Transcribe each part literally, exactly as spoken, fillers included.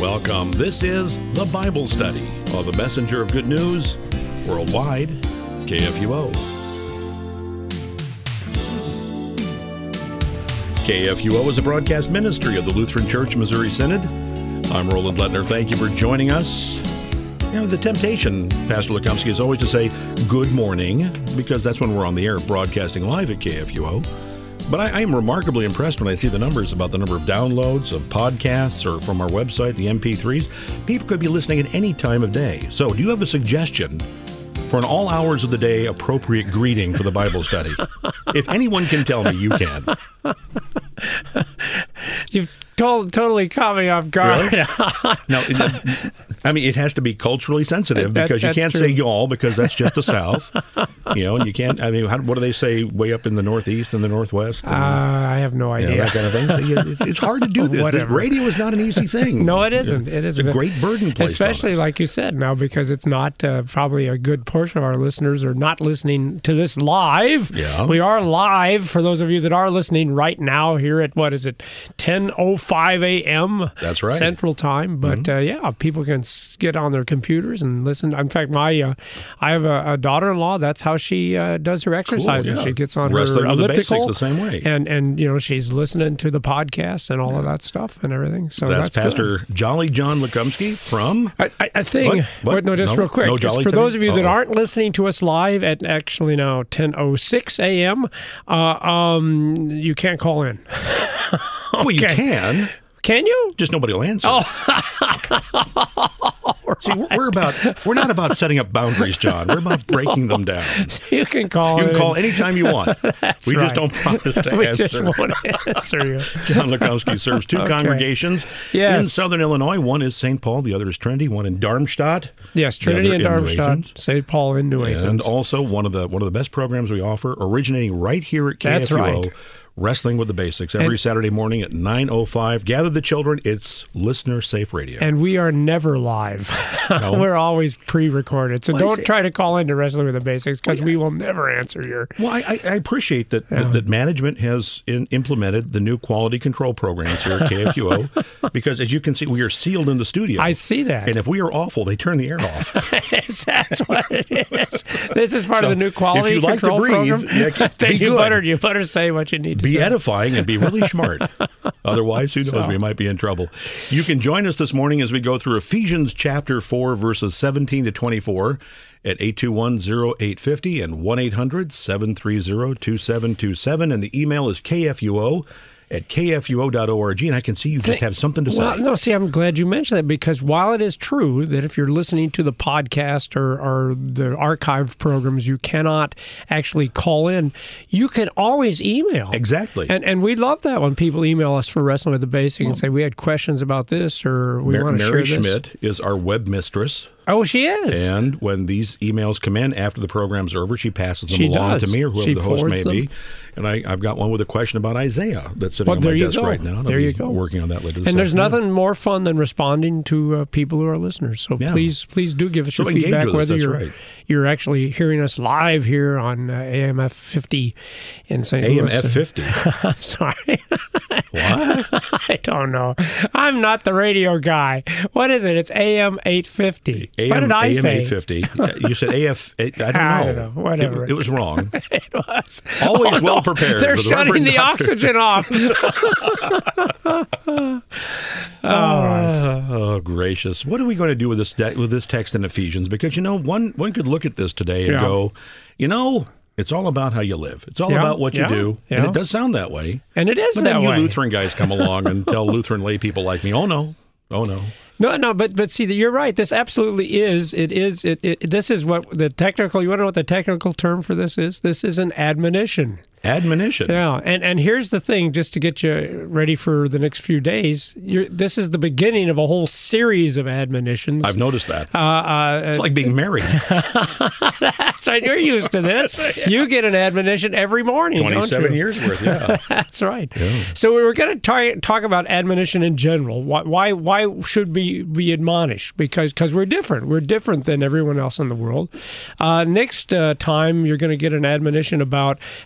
Welcome. This is The Bible Study of the Messenger of Good News Worldwide, K F U O. K F U O is a broadcast ministry of the Lutheran Church Missouri Synod. I'm Roland Lettner. Thank you for joining us. You know, the temptation, Pastor Lukomsky, is always to say good morning, because that's when we're on the air broadcasting live at K F U O. But I, I am remarkably impressed when I see the numbers about the number of downloads of podcasts or from our website, the M P threes. People could be listening at any time of day. So do you have a suggestion for an all hours of the day appropriate greeting for the Bible study? If anyone can tell me, you can. You've to- totally caught me off guard. Really? No, it, I mean, it has to be culturally sensitive, That- because you that's can't true. say y'all, because that's just the South. You know, and you can't, I mean, how, what do they say way up in the Northeast and the Northwest? And, Uh, I have no you know, idea. that kind of thing. So you, it's, it's hard to do this. This Whatever. radio is not an easy thing. No, it isn't. It It's isn't. a great burden placed Especially, on us. like you said, now, because it's not uh, probably a good portion of our listeners are not listening to this live. Yeah. We are live, for those of you that are listening right now here at, what is it, ten oh five a.m. That's right. Central Time. But, Mm-hmm. uh, yeah, people can s- get on their computers and listen. In fact, my uh, I have a, a daughter-in-law. That's how she uh, does her exercises. yeah. She gets on Wrestling her with the elliptical. basics the same way. And, and, you know, she's listening to the podcast and all of that stuff and everything. So That's, that's good. Pastor Jolly John Lukomsky from... I, I, I think, What? What? wait, no, just No- real quick. no Just Jolly for today? those of you that Uh-oh. aren't listening to us live at actually now ten oh six a.m., uh, um, you can't call in. Well, you Okay. can. Can you? Just nobody will answer. See, we're, we're about we're not about setting up boundaries, John. We're about breaking them down. You can call You can in. call anytime you want. That's we right. just don't promise to We answer. just won't answer you. John Lukomsky serves two Okay. congregations Yes. in Southern Illinois. One is Saint Paul, the other is Trinity. One in Darmstadt. Yes, the Trinity other and in New Darmstadt, Athens. Saint Paul in New Athens. And also one of the one of the best programs we offer, originating right here at K F U O. That's right. Wrestling with the Basics, every And- Saturday morning at nine oh five. Gather the children. It's listener safe radio. And we are never live. No. We're always pre-recorded. So Well, I don't see- try to call into Wrestling with the Basics, because we will never answer your... Well, I, I I appreciate that, that that management has in, implemented the new quality control programs here at K F U O, because as you can see, we are sealed in the studio. I see that. And if we are awful, they turn the air off. That's what it is. This is part So, of the new quality if you like to control breathe, program. yeah, Then be you good. better you better say what you need to Be say. edifying and be really smart. Otherwise, who knows? So- We might be in trouble. You can join us this morning as we go through Ephesians chapter four, verses seventeen to twenty-four at eight two one, oh eight five oh and one eight hundred, seven three zero, two seven two seven. And the email is K F U O at K F U O dot org. And I can see you just have something to say. Well, no, see, I'm glad you mentioned that, because while it is true that if you're listening to the podcast or, or the archived programs, you cannot actually call in, you can always email. Exactly. And and we love that when people email us for Wrestling with the Basics and say, we had questions about this, or we Mar- want to share Mary this. Schmidt is our web mistress. Oh, she is. And when these emails come in after the program's over, she passes them She along does. to me or whoever She the host may forwards them. be. And I, I've got one with a question about Isaiah that's sitting Well, on there my you desk go. right now. And I'll There be you go. working on that later this And there's afternoon. nothing more fun than responding to uh, people who are listeners. So Yeah. please, please do give us So your engage feedback, with us, whether that's you're right. you're actually hearing us live here on uh, A M F fifty in Saint A M Louis. F fifty. I'm sorry. What? I don't know. I'm not the radio guy. What is it? It's A M eight fifty. A M, What did I A M say? eight fifty. You said A F. I don't know. I don't know. Whatever. It, it was wrong. It was. Always Oh, no. well prepared. They're with shutting Reverend the Doctor oxygen off. Oh, oh, gracious! What are we going to do with this de- with this text in Ephesians? Because you know, one one could look at this today and Yeah. go, you know, it's all about how you live. It's all Yeah, about what you yeah, do, and yeah. it does sound that way. And it is But that then you way. Lutheran guys come along and tell Lutheran lay people like me, oh no, oh no. No, no, but but see, you're right. This absolutely is. It is. It, it. This is what the technical. You want to know what the technical term for this is? This is an admonition. Admonition. Yeah, and and here's the thing, just to get you ready for the next few days. You're, this is the beginning of a whole series of admonitions. I've noticed that. Uh, uh, It's like being married. That's right. You're used to this. You get an admonition every morning. don't twenty-seven you? years worth, yeah. That's right. So we were going to tar- talk about admonition in general. Why why, why should we be admonished? Because cause we're different. We're different than everyone else in the world. Uh, next uh, time, you're going to get an admonition about how we should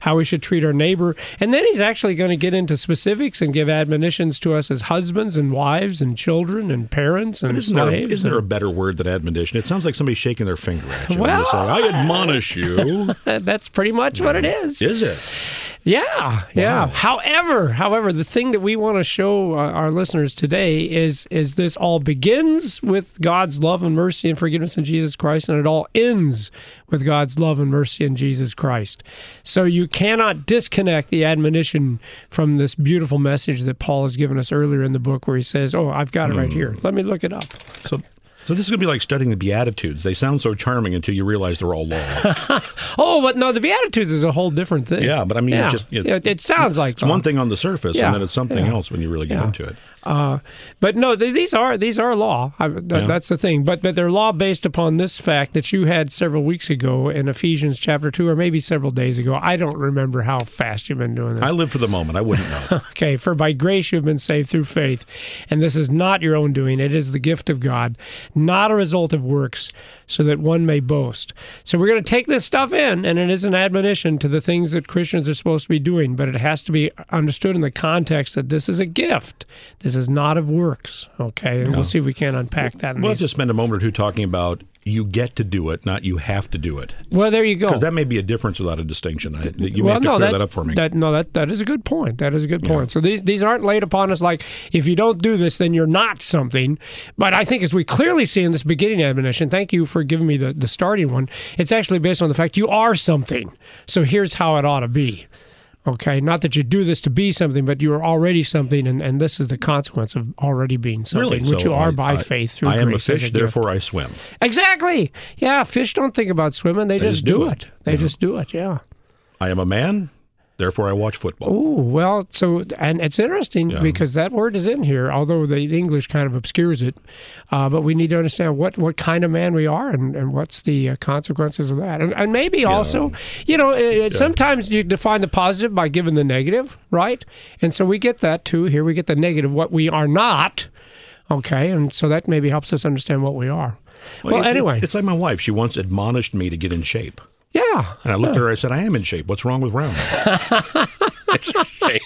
treat our neighbor. And then he's actually going to get into specifics and give admonitions to us as husbands and wives and children and parents and isn't slaves. There, isn't there a better word than admonition? It sounds like somebody shaking their finger at you. Well, Say, I admonish you. That's pretty much what it is. Is it? Yeah, yeah. Wow. However, however, the thing that we want to show uh, our listeners today is is this all begins with God's love and mercy and forgiveness in Jesus Christ, and it all ends with God's love and mercy in Jesus Christ. So you cannot disconnect the admonition from this beautiful message that Paul has given us earlier in the book, where he says, "Oh, I've got it right here. Let me look it up." So. So this is going to be like studying the Beatitudes. They sound so charming until you realize they're all law. Oh, but no, the Beatitudes is a whole different thing. Yeah, but I mean, yeah. it just it's, it, it sounds like it's one thing on the surface, yeah. and then it's something yeah. else when you really get yeah. into it. Uh, but no, th- these are these are law. I, th- Yeah. That's the thing. But but they're law based upon this fact that you had several weeks ago in Ephesians chapter two, or maybe several days ago. I don't remember how fast you've been doing this. I live for the moment. I wouldn't know. Okay, for by grace you have been saved through faith, and this is not your own doing. It is the gift of God, not a result of works, so that one may boast. So we're going to take this stuff in, and it is an admonition to the things that Christians are supposed to be doing, but it has to be understood in the context that this is a gift. This is not of works, okay? And Yeah. we'll see if we can unpack that. In We'll these. just spend a moment or two talking about you get to do it, not you have to do it. Well, there you go. Because that may be a difference without a distinction. I, you may well, have to no, clear that, that up for me. That, no, that that is a good point. That is a good point. So these these aren't laid upon us like, if you don't do this, then you're not something. But I think as we clearly see in this beginning admonition, thank you for giving me the, the starting one, it's actually based on the fact you are something. So here's how it ought to be. Okay, not that you do this to be something, but you are already something, and, and this is the consequence of already being something, Really? which So you are I- by I- faith through I am a grace as fish, gift. therefore I swim. Exactly. Yeah, fish don't think about swimming; they, just, just do do it. it. They Yeah. just do it. Yeah. I am a man, therefore I watch football. Oh, well, so, and it's interesting Yeah. because that word is in here, although the English kind of obscures it. Uh, but we need to understand what, what kind of man we are and, and what's the uh, consequences of that. And, and maybe also, you know, it, it, sometimes you define the positive by giving the negative, right? And so we get that too. Here we get the negative, what we are not. Okay, and so that maybe helps us understand what we are. Well, it's, anyway. It's, it's like my wife. She once admonished me to get in shape. Yeah. And I looked at her, I said, I am in shape. What's wrong with round? It's a shape.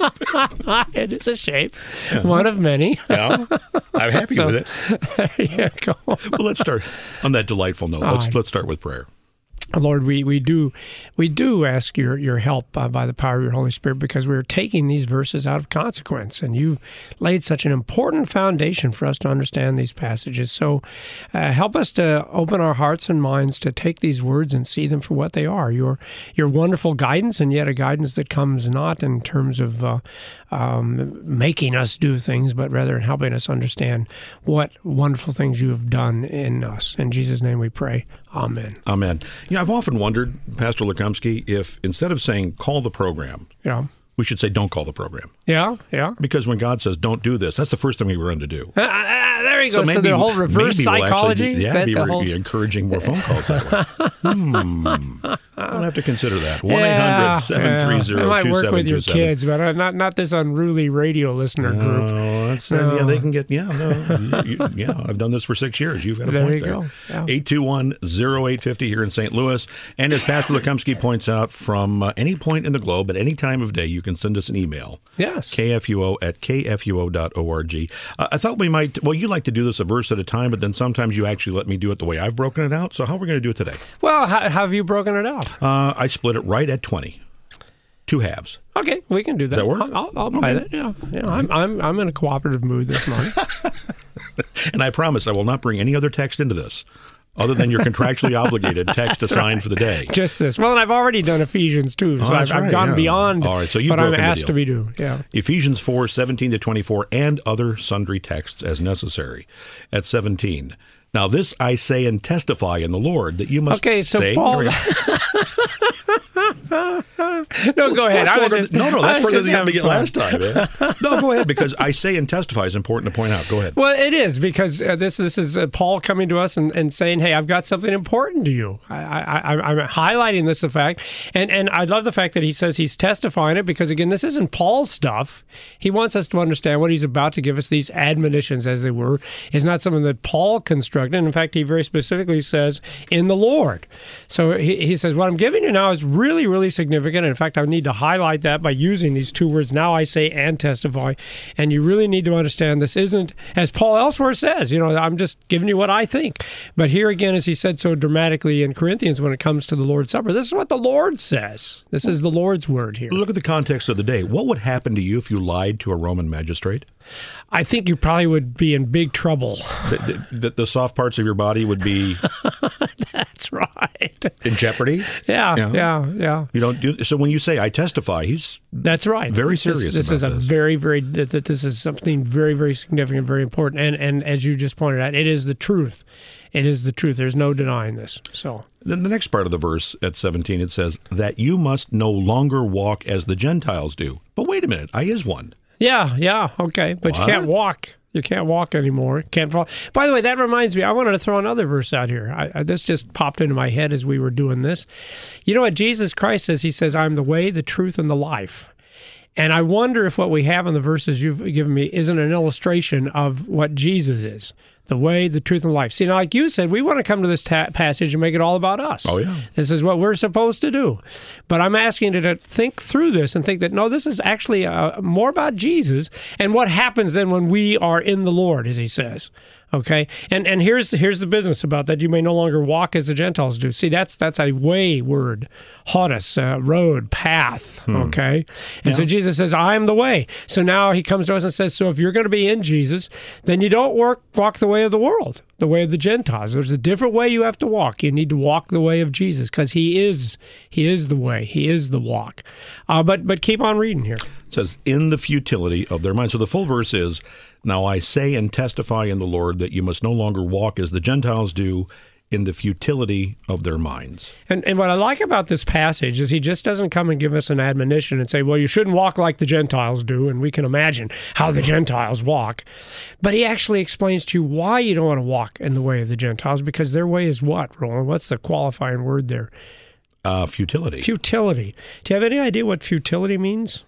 It is a shape, one of many. Yeah, I'm happy So- with it. There you go. Well, let's start on that delightful note. Let's, right. let's start with prayer. Lord, we, we do we do ask your your help uh, by the power of your Holy Spirit, because we're taking these verses out of consequence, and you've laid such an important foundation for us to understand these passages. So uh, help us to open our hearts and minds to take these words and see them for what they are. Your your wonderful guidance, and yet a guidance that comes not in terms of uh, um, making us do things, but rather in helping us understand what wonderful things you have done in us. In Jesus' name we pray. Amen. Amen. You know, I've often wondered, Pastor Lukomsky, if instead of saying call the program, Yeah. we should say don't call the program. Yeah, yeah. Because when God says don't do this, that's the first thing we rere to do. Uh, uh, there you go. So, maybe, the whole reverse maybe we'll psychology. Actually be, yeah, that be the re- whole- encouraging more phone calls that way. hmm. We'll have to consider that. one eight Yeah, hundred seven three zero yeah. It two might work seven with two your seven. kids, but uh, not not this unruly radio listener group. Oh, that's, uh, yeah, they can get, yeah, no, you, you- yeah, I've done this for six years. You've got a There point you there. go. Yeah. eight two one, oh eight five oh here in Saint Louis. And as Pastor Lukomsky points out, from uh, any point in the globe, at any time of day, you can send us an email. Yes. K F U O at K F U O dot org. Uh, I thought we might, well, you like to do this a verse at a time, but then sometimes you actually let me do it the way I've broken it out. So how are we going to do it today? Well, how, how have you broken it out? Uh, I split it right at twenty. Two halves. Okay, we can do that. that work? I'll, I'll, I'll buy that. Yeah, yeah. I'm I'm I'm in a cooperative mood this morning. And I promise I will not bring any other text into this other than your contractually obligated text assigned for the day. Just this. Well, and I've already done Ephesians too, so Oh, that's I've, I've right, gone yeah. beyond All right, so you've what I'm broken the asked deal. to be do. Yeah. Ephesians four, seventeen to twenty-four, and other sundry texts as necessary at seventeen. Now this I say and testify in the Lord that you must Okay, so say. Paul- Here we go. No, go ahead. That's I was further just, than- no, no, I that's was further just than you having began fun. last time. Yeah? No, go ahead, because I say and testify is important to point out. Go ahead. Well, it is, because uh, this this is uh, Paul coming to us and, and saying, "Hey, I've got something important to you." I, I, I, I'm highlighting this the fact, and and I love the fact that he says he's testifying it, because again, this isn't Paul's stuff. He wants us to understand what he's about to give us. These admonitions, as they were, is not something that Paul constructed. In fact, he very specifically says, "In the Lord." So he, he says, "What I'm giving you now is really, really really significant. In fact, I need to highlight that by using these two words, now I say and testify. And you really need to understand this isn't, as Paul elsewhere says, you know, I'm just giving you what I think. But here again, as he said so dramatically in Corinthians when it comes to the Lord's Supper, this is what the Lord says. This is the Lord's word here. Look at the context of the day. What would happen to you if you lied to a Roman magistrate? I think you probably would be in big trouble. The, the, the soft parts of your body would be... That's right. In jeopardy? Yeah, you know? yeah, yeah. You don't do so when you say I testify, he's That's right. very serious This, this about is a this. very, very that this is something very, very significant, very important. And and as you just pointed out, it is the truth. It is the truth. There's no denying this. So then the next part of the verse at seventeen, it says that you must no longer walk as the Gentiles do. But wait a minute, I is one. Yeah, yeah, okay. But What? you can't walk. You can't walk anymore. Can't fall. By the way, that reminds me, I wanted to throw another verse out here. I, I, this just popped into my head as we were doing this. You know what Jesus Christ says? He says, I'm the way, the truth, and the life. And I wonder if what we have in the verses you've given me isn't an illustration of what Jesus is. The way, the truth, and life. See, now, like you said, we want to come to this ta- passage and make it all about us. Oh, yeah. This is what we're supposed to do. But I'm asking you to think through this and think that, no, this is actually uh, more about Jesus and what happens then when we are in the Lord, as he says. Okay, and and here's here's the business about that. You may no longer walk as the Gentiles do. See, that's that's a way word, hodos, uh, road, path. Hmm. Okay, and Yeah. so Jesus says, "I am the way." So now he comes to us and says, "So if you're going to be in Jesus, then you don't work walk the way of the world, the way of the Gentiles. There's a different way you have to walk. You need to walk the way of Jesus because he is he is the way. He is the walk." Uh, but but keep on reading here. It says, in the futility of their mind. So the full verse is, now I say and testify in the Lord that you must no longer walk as the Gentiles do in the futility of their minds. And and what I like about this passage is he just doesn't come and give us an admonition and say, well, you shouldn't walk like the Gentiles do, and we can imagine how the Gentiles walk. But he actually explains to you why you don't want to walk in the way of the Gentiles, because their way is what, Roland? What's the qualifying word there? Uh, futility. Futility. Do you have any idea what futility means?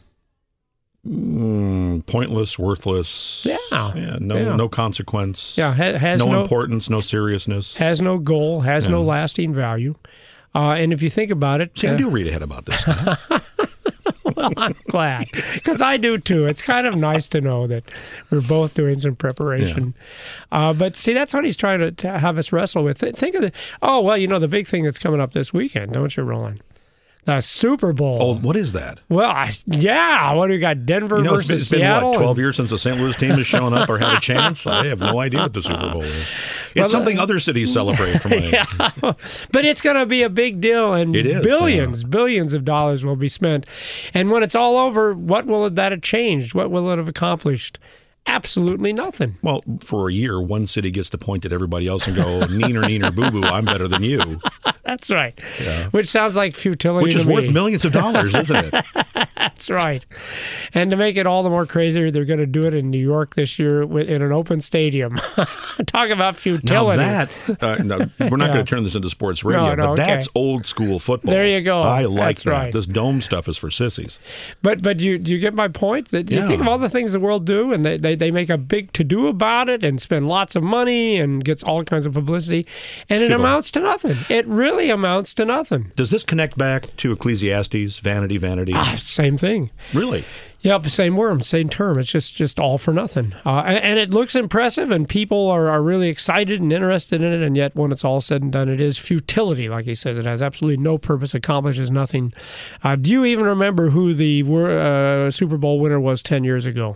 Mm, pointless, worthless. Yeah. yeah no, Yeah. no consequence. Yeah, ha- has no, no, importance, no seriousness. has no goal, has no Yeah. lasting value. Uh, and if you think about it, See, uh, I do read ahead about this stuff. well, I'm glad, because I do too. It's kind of nice to know that we're both doing some preparation. Uh, but see, that's what he's trying to, to have us wrestle with. Think of the, oh, well, you know, the big thing that's coming up this weekend, don't you, Roland? The Super Bowl. Oh, what is that? Well, I, yeah. What do we got? Denver You know, it's, versus it's been, Seattle? what, twelve years since the Saint Louis team has shown up or had a chance? I have no idea what the Super Bowl is. It's Well, something other cities celebrate. From my, Yeah, but it's going to be a big deal, and It is, billions, billions of dollars will be spent. And when it's all over, what will that have changed? What will it have accomplished? Absolutely nothing. Well, for a year, one city gets to point at everybody else and go, neener, neener, boo-boo, I'm better than you. That's right. Yeah. Which sounds like futility Which to is me. worth millions of dollars, isn't it? That's right. And to make it all the more crazier, they're going to do it in New York this year wi- in an open stadium. Talk about Now futility. that, uh, no, we're not Yeah. going to turn this into sports radio, No, no, but that's okay. old school football. There you go. I like That's that. right. This dome stuff is for sissies. But but you do you get my point? That you Yeah. think of all the things the world do, and they, they, they make a big to do about it, and spend lots of money, and gets all kinds of publicity, and it People- amounts to nothing. It really amounts to nothing. Does this connect back to Ecclesiastes, vanity, vanity? Ah, same thing. Really? Yep, same worm, same term. It's just just all for nothing. Uh, and, and it looks impressive, and people are, are really excited and interested in it, and yet when it's all said and done, it is futility, like he says. It has absolutely no purpose, accomplishes nothing. Uh, do you even remember who the uh, Super Bowl winner was ten years ago?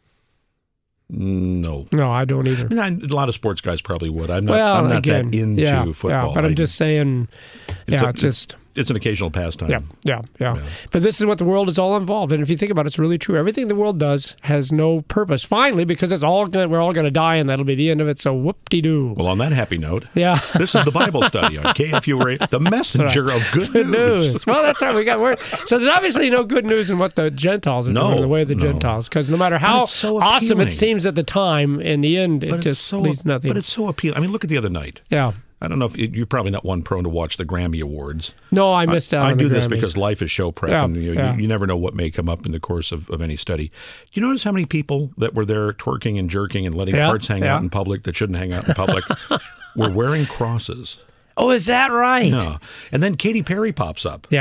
No. No, I don't either. I mean, a lot of sports guys probably would. I'm not, Well, I'm not again, that into yeah, football. yeah, but I'm I- just saying, It's yeah, a- it's just... It's an occasional pastime. Yeah, yeah, yeah, Yeah. But this is what the world is all involved in. If you think about it, it's really true. Everything the world does has no purpose. Finally, because it's all gonna, we're all going to die, and that'll be the end of it. So whoop-de-doo. Well, on that happy note, Yeah. this is the Bible study on K F U R A, the messenger of good, Good news. news. Well, that's right. We got word. So there's obviously no good news in what the Gentiles are No, doing, the way of the no. Gentiles. Because no matter how it's so awesome appealing. it seems at the time, in the end, it But it's just so, leads nothing. But it's so appealing. I mean, look at the other night. yeah. I don't know if it, you're probably not one prone to watch the Grammy Awards. No, I missed out I on do the this Grammys. because life is show prep, Yeah, and you, yeah. you, you never know what may come up in the course of, of any study. Do you notice how many people that were there twerking and jerking and letting Yeah, parts hang yeah. out in public that shouldn't hang out in public were wearing crosses? Oh, is that right? Yeah. And then Katy Perry pops up. Yeah.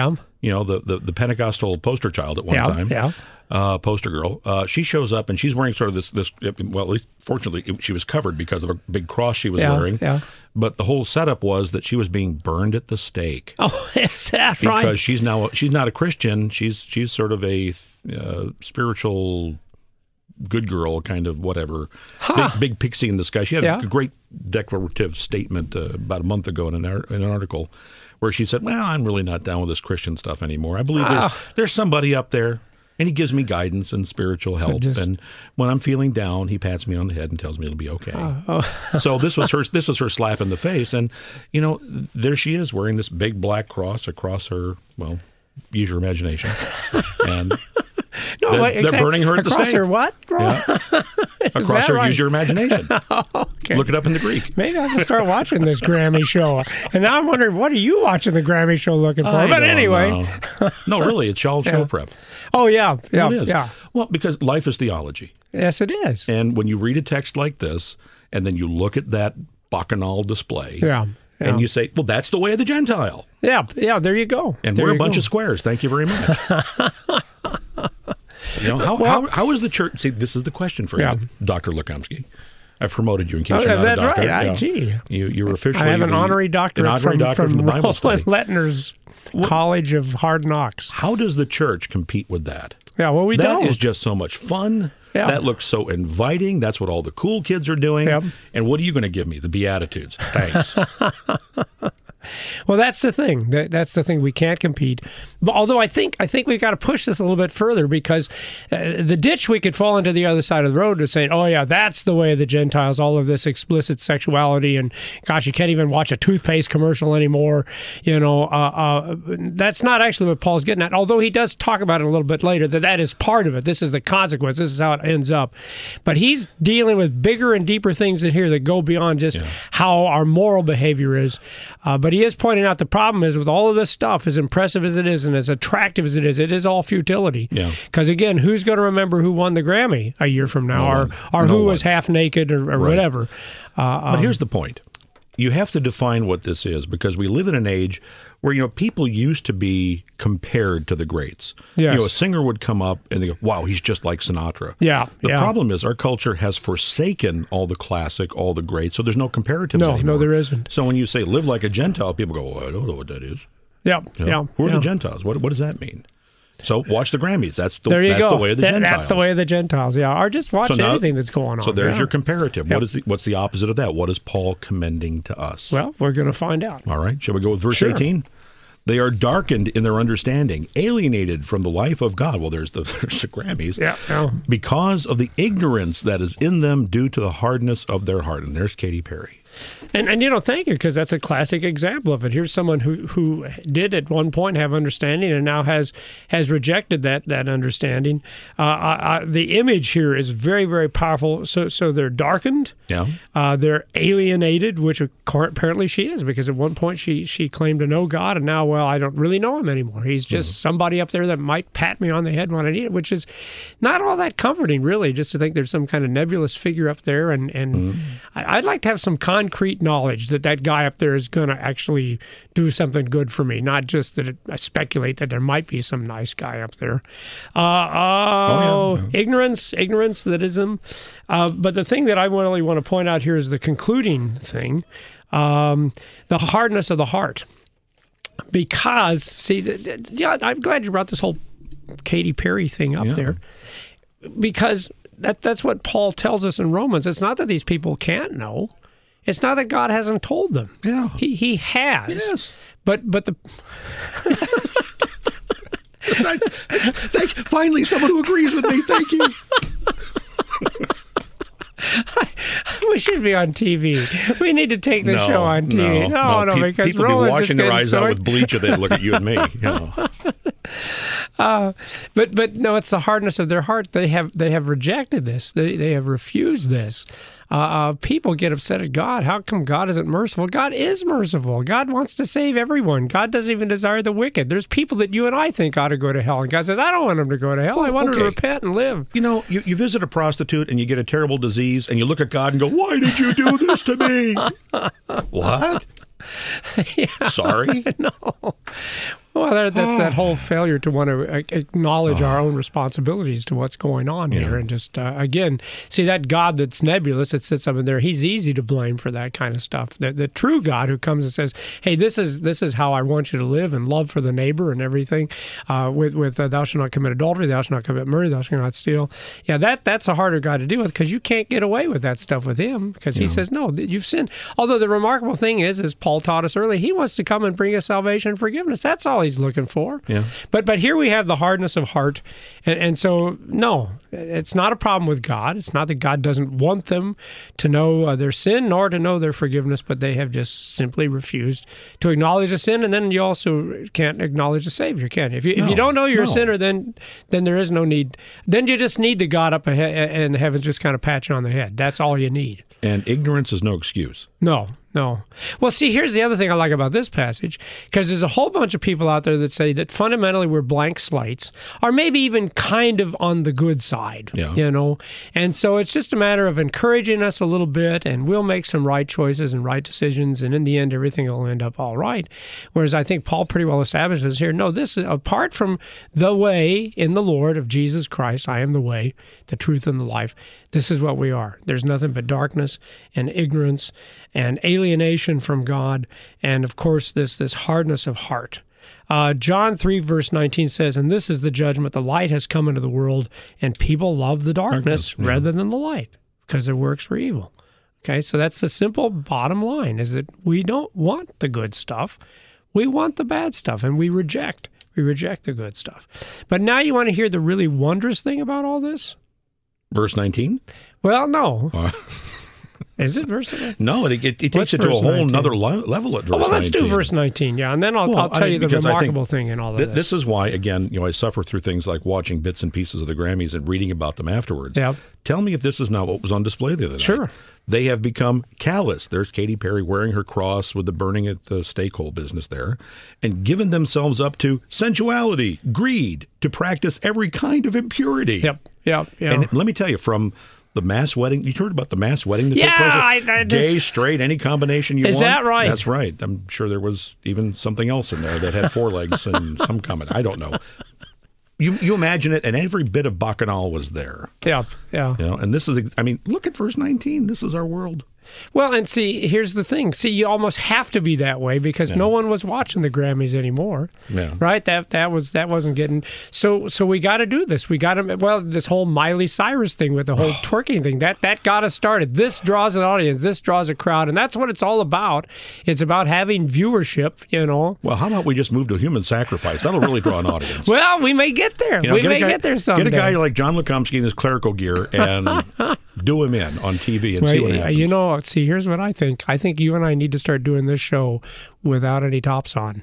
you know, the, the, the Pentecostal poster child at one Yeah, time, yeah. uh, poster girl. Uh, she shows up and she's wearing sort of this, this. Well, at least fortunately, it, she was covered because of a big cross she was Yeah, wearing. yeah. But the whole setup was that she was being burned at the stake. Oh, is that right? Because she's now she's not a Christian. She's she's sort of a uh, spiritual good girl, kind of whatever. Huh. Big, big pixie in the sky. She had Yeah. a great declarative statement uh, about a month ago in an, ar- in an article where she said, "Well, I'm really not down with this Christian stuff anymore. I believe there's, Ah. there's somebody up there, and he gives me guidance and spiritual help. just- and when I'm feeling down, he pats me on the head and tells me it'll be okay." Oh. So this was her. This was her slap in the face, and you know, there she is wearing this big black cross across her. Well, use your imagination, and. No, They're, wait, they're exact- burning her at the across stake. her what? Yeah. Across that her, right? use your imagination. Okay. Look it up in the Greek. Maybe I can start watching this Grammy show. And now I'm wondering, what are you watching the Grammy show looking for? I but don't anyway. know. No, really, it's all show Yeah. prep. Oh, yeah. Yeah. It is. Yeah. Well, because life is theology. Yes, it is. And when you read a text like this, and then you look at that bacchanal display, Yeah. Yeah. and you say, well, that's the way of the Gentile. Yeah. Yeah. There you go. And There we're a you bunch go. of squares. Thank you very much. You know, how, how, how is the church? See, this is the question for Yeah. you, Doctor Lukomsky. I've promoted you in case Oh, you're not that's a doctor. right. I, Yeah. gee. You, you're officially I have an the- honorary doctorate an honorary from, doctor from, from the Bible Roland study. Lettner's College of Hard Knocks. How does the church compete with that? Yeah, well, we That don't. is just so much fun. Yeah. That looks so inviting. That's what all the cool kids are doing. Yep. And what are you going to give me? The Beatitudes. Thanks. Well, that's the thing. That, that's the thing. We can't compete. But although I think I think we've got to push this a little bit further because uh, the ditch we could fall into the other side of the road to saying, oh, yeah, that's the way of the Gentiles, all of this explicit sexuality. And gosh, you can't even watch a toothpaste commercial anymore. You know, uh, uh, that's not actually what Paul's getting at. Although he does talk about it a little bit later, that that is part of it. This is the consequence. This is how it ends up. But he's dealing with bigger and deeper things in here that go beyond just Yeah. how our moral behavior is. Uh, but he is pointing out the problem is with all of this stuff, as impressive as it is and as attractive as it is, it is all futility. Yeah. Because again, who's going to remember who won the Grammy a year from now, No or one. or No who one. was half naked, or, or Right. whatever? Uh, But here's the point. You have to define what this is because we live in an age where, you know, people used to be compared to the greats. Yes. You know, a singer would come up and they go, wow, he's just like Sinatra. Yeah, The yeah. problem is our culture has forsaken all the classic, all the greats, so there's no comparatives No, no, anymore. there isn't. So when you say live like a Gentile, people go, well, I don't know what that is. yeah, You know, yeah. Who are yeah. the Gentiles? What, what does that mean? So watch the Grammys. That's the, There you that's go. the way of the That- Gentiles. That's the way of the Gentiles. Yeah, or just watch So now- anything that's going on. So there's yeah. your comparative. Yep. What is the, what's the opposite of that? What is Paul commending to us? Well, we're going to find out. All right. Shall we go with verse Sure. eighteen? They are darkened in their understanding, alienated from the life of God. Well, there's the, there's the Grammys. Yeah. yeah. Because of the ignorance that is in them due to the hardness of their heart. And there's Katy Perry. And, and you know, thank you, because that's a classic example of it. Here's someone who, who did at one point have understanding and now has has rejected that that understanding. Uh, I, I, the image here is very, very powerful. So so they're darkened. Yeah. Uh, they're alienated, which apparently she is, because at one point she she claimed to know God, and now, well, I don't really know him anymore. He's just mm-hmm. somebody up there that might pat me on the head when I need it, which is not all that comforting, really, just to think there's some kind of nebulous figure up there. And, and mm-hmm. I, I'd like to have some concrete knowledge that that guy up there is going to actually do something good for me, not just that it, I speculate that there might be some nice guy up there. Uh, uh, oh, yeah. Yeah. Ignorance, ignorance, that is him. Uh, but the thing that I really want to point out here is the concluding thing, um, the hardness of the heart. Because, see, the, the, yeah, I'm glad you brought this whole Katy Perry thing up yeah. there, because that that's what Paul tells us in Romans. It's not that these people can't know. It's not that God hasn't told them. Yeah. He he has. Yes. But but the I, I, thank, finally, someone who agrees with me. Thank you. we should be on T V. We need to take the no, show on T V. No, No, no, Pe- because people Roland's be washing just their getting eyes so out with bleach if they look at you and me. You know. Uh, but but no, it's the hardness of their heart. They have they have rejected this. They they have refused this. Uh, uh, people get upset at God. How come God isn't merciful? God is merciful. God wants to save everyone. God doesn't even desire the wicked. There's people that you and I think ought to go to hell, and God says, I don't want them to go to hell. I want okay. them to repent and live. You know, you, you visit a prostitute and you get a terrible disease, and you look at God and go, why did you do this to me? What? Yeah. Sorry? No. Well, that, that's that whole failure to want to acknowledge oh. our own responsibilities to what's going on yeah. here. And just, uh, again, see that God that's nebulous, that sits up in there, he's easy to blame for that kind of stuff. The, the true God who comes and says, hey, this is this is how I want you to live, and love for the neighbor and everything, uh, with, with uh, thou shalt not commit adultery, thou shalt not commit murder, thou shalt not steal. Yeah, that that's a harder God to deal with, because you can't get away with that stuff with him, because he yeah. says, no, you've sinned. Although the remarkable thing is, as Paul taught us earlier, he wants to come and bring us salvation and forgiveness. That's all he's looking for. Yeah. But but here we have the hardness of heart. And, and so, no, it's not a problem with God. It's not that God doesn't want them to know uh, their sin nor to know their forgiveness, but they have just simply refused to acknowledge a sin. And then you also can't acknowledge the Savior, can you? If you, no, if you don't know you're no. a sinner, then then there is no need. Then you just need the God up ahead in the heavens just kind of pat you on the head. That's all you need. And ignorance is no excuse. No. No. Well, see, here's the other thing I like about this passage, because there's a whole bunch of people out there that say that fundamentally we're blank slates, or maybe even kind of on the good side, yeah. you know? And so it's just a matter of encouraging us a little bit, and we'll make some right choices and right decisions, and in the end, everything will end up all right. Whereas I think Paul pretty well establishes here, no, this is apart from the way in the Lord of Jesus Christ, I am the way, the truth, and the life. This is what we are. There's nothing but darkness and ignorance and alienation from God, and of course this this hardness of heart. Uh, John three verse nineteen says, and this is the judgment, the light has come into the world, and people love the darkness, darkness yeah. rather than the light, because their works were evil. Okay, so that's the simple bottom line, is that we don't want the good stuff. We want the bad stuff, and we reject. We reject the good stuff. But now you want to hear the really wondrous thing about all this? Verse nineteen? Well, no. Uh. Is it verse nineteen? No, it, it, it takes it to a whole nineteen? Other level at verse nineteen. Oh, well, let's nineteen. do verse nineteen, yeah, and then I'll, well, I'll tell I, you the remarkable thing in all of th- this. This is why, again, you know, I suffer through things like watching bits and pieces of the Grammys and reading about them afterwards. Yep. Tell me if this is not what was on display the other night. Sure. They have become callous. There's Katy Perry wearing her cross with the burning at the steak hole business there, and given themselves up to sensuality, greed, to practice every kind of impurity. Yep, yep, yep. And let me tell you, from the mass wedding, you heard about the mass wedding that yeah, took place? I, I Gay, just, straight, any combination you is want. Is that right? That's right. I'm sure there was even something else in there that had four legs and some comment. I don't know. You you imagine it, and every bit of bacchanal was there. Yeah, yeah. You know, and this is, I mean, look at verse nineteen. This is our world. Well, and see, here's the thing. See, you almost have to be that way because yeah. no one was watching the Grammys anymore, yeah. right? That that was that wasn't getting. So so we got to do this. We got to. Well, this whole Miley Cyrus thing with the whole twerking thing that that got us started. This draws an audience. This draws a crowd, and that's what it's all about. It's about having viewership. You know. Well, how about we just move to human sacrifice? That'll really draw an audience. Well, we may get there. You know, we may guy, get there someday. Get a guy like John Lukomsky in his clerical gear and do him in on T V and well, see what happens. You know. See, here's what I think. I think you and I need to start doing this show without any tops on.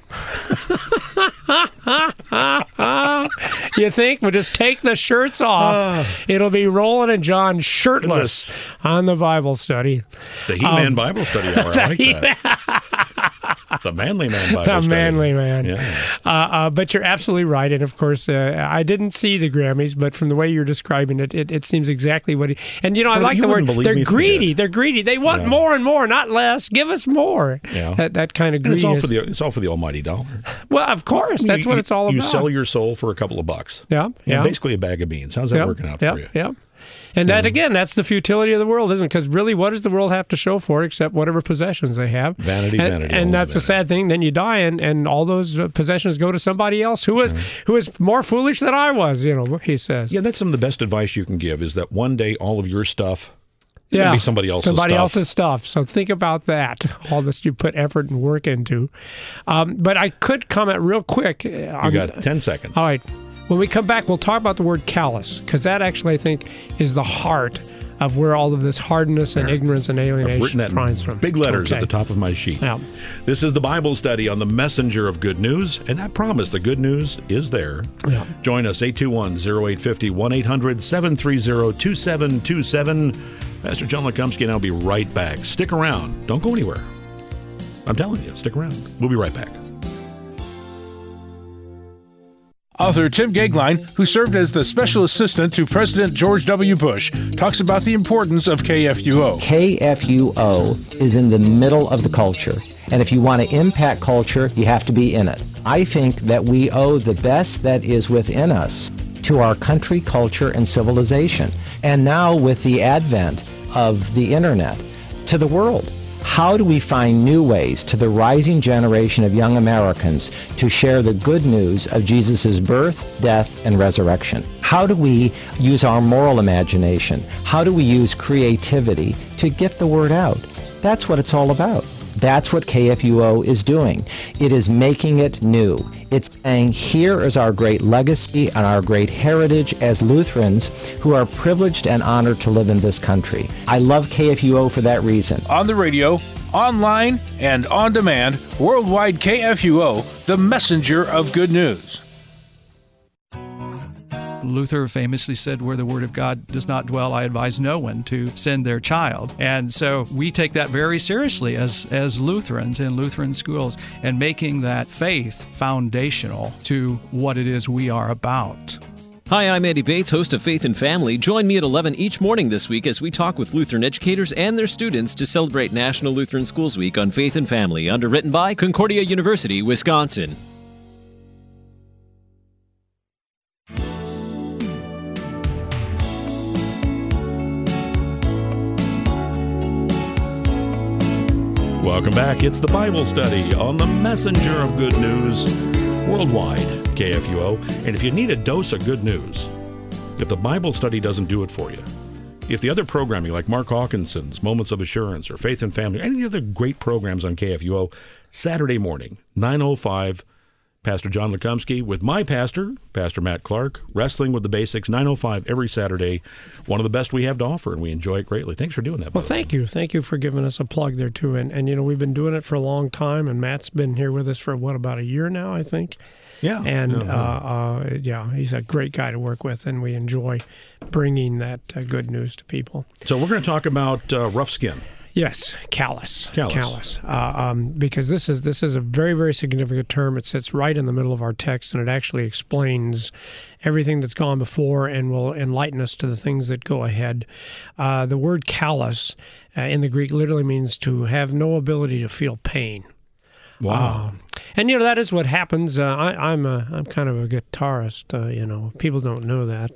You think? We'll just take the shirts off. Uh, It'll be Roland and John shirtless on the Bible study. The He-Man um, Bible Study Hour. I like that. The Manly Man Bible the Study. The Manly Man. Yeah. Uh, uh, but you're absolutely right. And of course, uh, I didn't see the Grammys, but from the way you're describing it, it, it seems exactly what he... And, you know, I well, like the word... They're greedy. They're greedy. They want yeah. more and more, not less. Give us more. Yeah. That, that kind of greed. It's all, for the, it's all for the almighty dollar. Well, of course. Well, that's you, what it's all you about. You sell your soul for a couple of bucks. Yeah, yeah. And basically a bag of beans. How's that yep, working out yep, for you? Yeah. And that, again, that's the futility of the world, isn't it? Because really, what does the world have to show for it except whatever possessions they have? Vanity, and, vanity. And that's vanity. the sad thing. Then you die, and, and all those possessions go to somebody else who is, mm-hmm. who is more foolish than I was, you know, he says. Yeah, that's some of the best advice you can give, is that one day all of your stuff is yeah, going to be somebody else's somebody stuff. else's stuff. So think about that, all this you put effort and work into. Um, but I could comment real quick. On, you got ten seconds. All right. When we come back, we'll talk about the word callous, because that actually, I think, is the heart of where all of this hardness and ignorance and alienation finds from. Big letters okay. at the top of my sheet. Yeah. This is the Bible study on the messenger of good news, and I promise the good news is there. Yeah. Join us, eight two one, oh eight five oh, one eight hundred, seven three zero, two seven two seven. Pastor John Lukomsky and I'll be right back. Stick around. Don't go anywhere. I'm telling you, stick around. We'll be right back. Author Tim Gagline, who served as the special assistant to President George W. Bush, talks about the importance of K F U O. K F U O is in the middle of the culture. And if you want to impact culture, you have to be in it. I think that we owe the best that is within us to our country, culture, and civilization. And now with the advent of the internet, to the world. How do we find new ways to the rising generation of young Americans to share the good news of Jesus' birth, death, and resurrection? How do we use our moral imagination? How do we use creativity to get the word out? That's what it's all about. That's what K F U O is doing. It is making it new. It's saying, here is our great legacy and our great heritage as Lutherans who are privileged and honored to live in this country. I love K F U O for that reason. On the radio, online, and on demand, worldwide K F U O, the messenger of good news. Luther famously said, where the word of God does not dwell, I advise no one to send their child. And so we take that very seriously as, as Lutherans in Lutheran schools, and making that faith foundational to what it is we are about. Hi, I'm Andy Bates, host of Faith and Family. Join me at eleven each morning this week as we talk with Lutheran educators and their students to celebrate National Lutheran Schools Week on Faith and Family, underwritten by Concordia University, Wisconsin. Welcome back. It's the Bible study on the messenger of good news worldwide, K F U O. And if you need a dose of good news, if the Bible study doesn't do it for you, if the other programming like Mark Hawkinson's Moments of Assurance or Faith and Family, any of the other great programs on K F U O, Saturday morning, nine oh five, Pastor John Lukomsky with my pastor, Pastor Matt Clark, Wrestling with the Basics, nine oh five every Saturday. One of the best we have to offer, and we enjoy it greatly. Thanks for doing that. Well, thank you. Thank you for giving us a plug there, too. And, and, you know, we've been doing it for a long time, and Matt's been here with us for, what, about a year now, I think? Yeah. And, yeah, uh, uh, yeah, he's a great guy to work with, and we enjoy bringing that uh, good news to people. So we're going to talk about uh, rough skin. Yes, callous, callous, callous. Uh, um, because this is this is a very very significant term. It sits right in the middle of our text, and it actually explains everything that's gone before, and will enlighten us to the things that go ahead. Uh, the word callous uh, in the Greek literally means to have no ability to feel pain. Wow. Uh, and, you know, that is what happens. Uh, I, I'm a, I'm kind of a guitarist, uh, you know. People don't know that.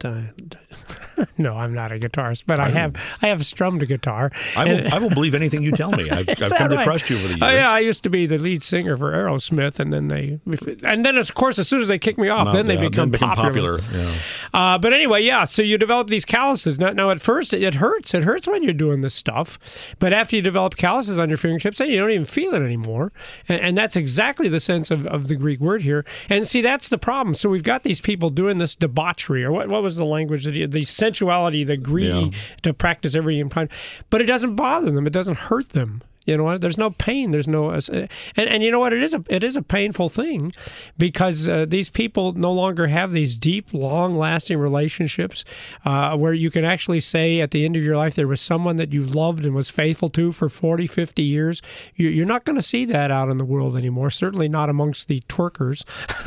Uh, no, I'm not a guitarist, but I, I have I have strummed a guitar. I will, and, I will believe anything you tell me. I've, I've come right? to trust you over the years. Oh, yeah, I used to be the lead singer for Aerosmith, and then they, and then, of course, as soon as they kick me off, no, then they yeah, become, then become popular. popular yeah. uh, but anyway, yeah, so you develop these calluses. Now, now at first, it, it hurts. It hurts when you're doing this stuff. But after you develop calluses on your fingertips, then you don't even feel it anymore. And, and that's exactly the sense of, of the Greek word here. And see, that's the problem. So we've got these people doing this debauchery, or what, what was the language, the, the sensuality, the greedy yeah. to practice every kind. But it doesn't bother them. It doesn't hurt them. You know what? There's no pain. There's no, uh, and and you know what? It is a it is a painful thing, because uh, these people no longer have these deep, long-lasting relationships uh, where you can actually say at the end of your life there was someone that you loved and was faithful to for forty, fifty years. You, you're not going to see that out in the world anymore. Certainly not amongst the twerkers.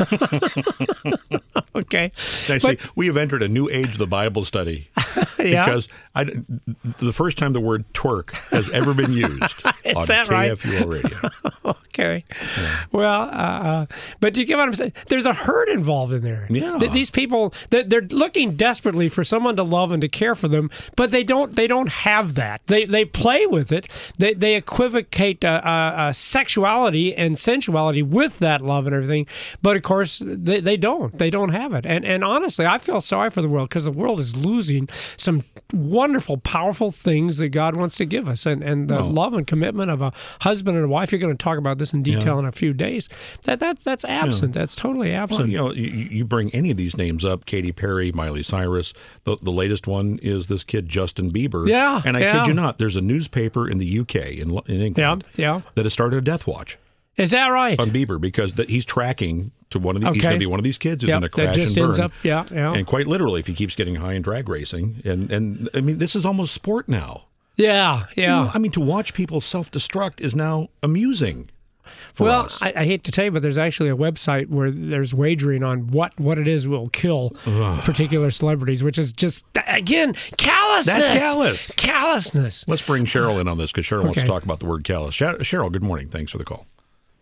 Okay. I see. We have entered a new age of the Bible study. Yeah. Because I, the first time the word twerk has ever been used Is on that K F U O right? radio. Okay. Yeah. Well, uh, but do you get what I'm saying? There's a hurt involved in there. Yeah. Th- These people, they're, they're looking desperately for someone to love and to care for them, but they don't. They don't have that. They they play with it. They they equivocate uh, uh, sexuality and sensuality with that love and everything. But of course, they, they don't. They don't have it. And and honestly, I feel sorry for the world, because the world is losing some wonderful, powerful things that God wants to give us, and and the well, love and commitment of a husband and a wife. You're going to talk about this in detail yeah. in a few days. That that's that's absent. Yeah. That's totally absent. Well, you know, you, you bring any of these names up: Katy Perry, Miley Cyrus. The the latest one is this kid Justin Bieber. Yeah, and I yeah. kid you not, there's a newspaper in the U K in, in England yeah, yeah. that has started a death watch. Is that right? On Bieber, because that he's tracking to one of the, okay. he's going to be one of these kids who's yep, going to crash that just and burn. Ends up, yeah, yeah. And quite literally, if he keeps getting high in drag racing, and and I mean, this is almost sport now. Yeah, yeah. You know, I mean, to watch people self-destruct is now amusing. for well, us? I, I hate to tell you, but there's actually a website where there's wagering on what, what it is will kill Ugh. particular celebrities, which is just, again, callousness. That's callous. Callousness. Let's bring Cheryl in on this because Cheryl wants to Okay. talk about the word callous. Sh- Cheryl, good morning. Thanks for the call.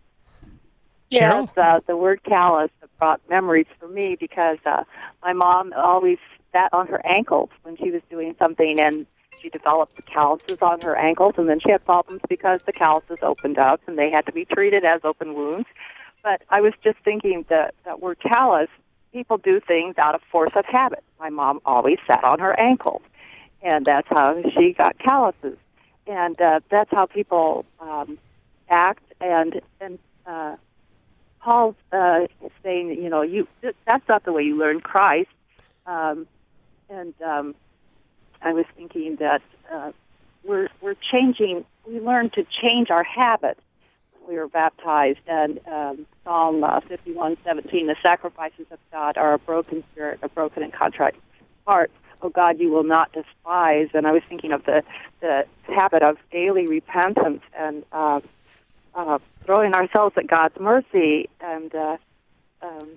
Cheryl? Yes, uh, the word callous brought memories for me because uh, my mom always sat on her ankles when she was doing something, and she developed the calluses on her ankles, and then she had problems because the calluses opened up, and they had to be treated as open wounds. But I was just thinking that that word callous, people do things out of force of habit. My mom always sat on her ankles, and that's how she got calluses. And uh, that's how people um, act, and and uh, Paul's uh, saying, you know, you that's not the way you learn Christ. Um, and um, I was thinking that uh, we're we're changing. We learn to change our habits when we were baptized. And um, Psalm uh, fifty-one seventeen, the sacrifices of God are a broken spirit, a broken and contrite heart. Oh God, you will not despise. And I was thinking of the the habit of daily repentance and uh, uh, throwing ourselves at God's mercy, and uh, um,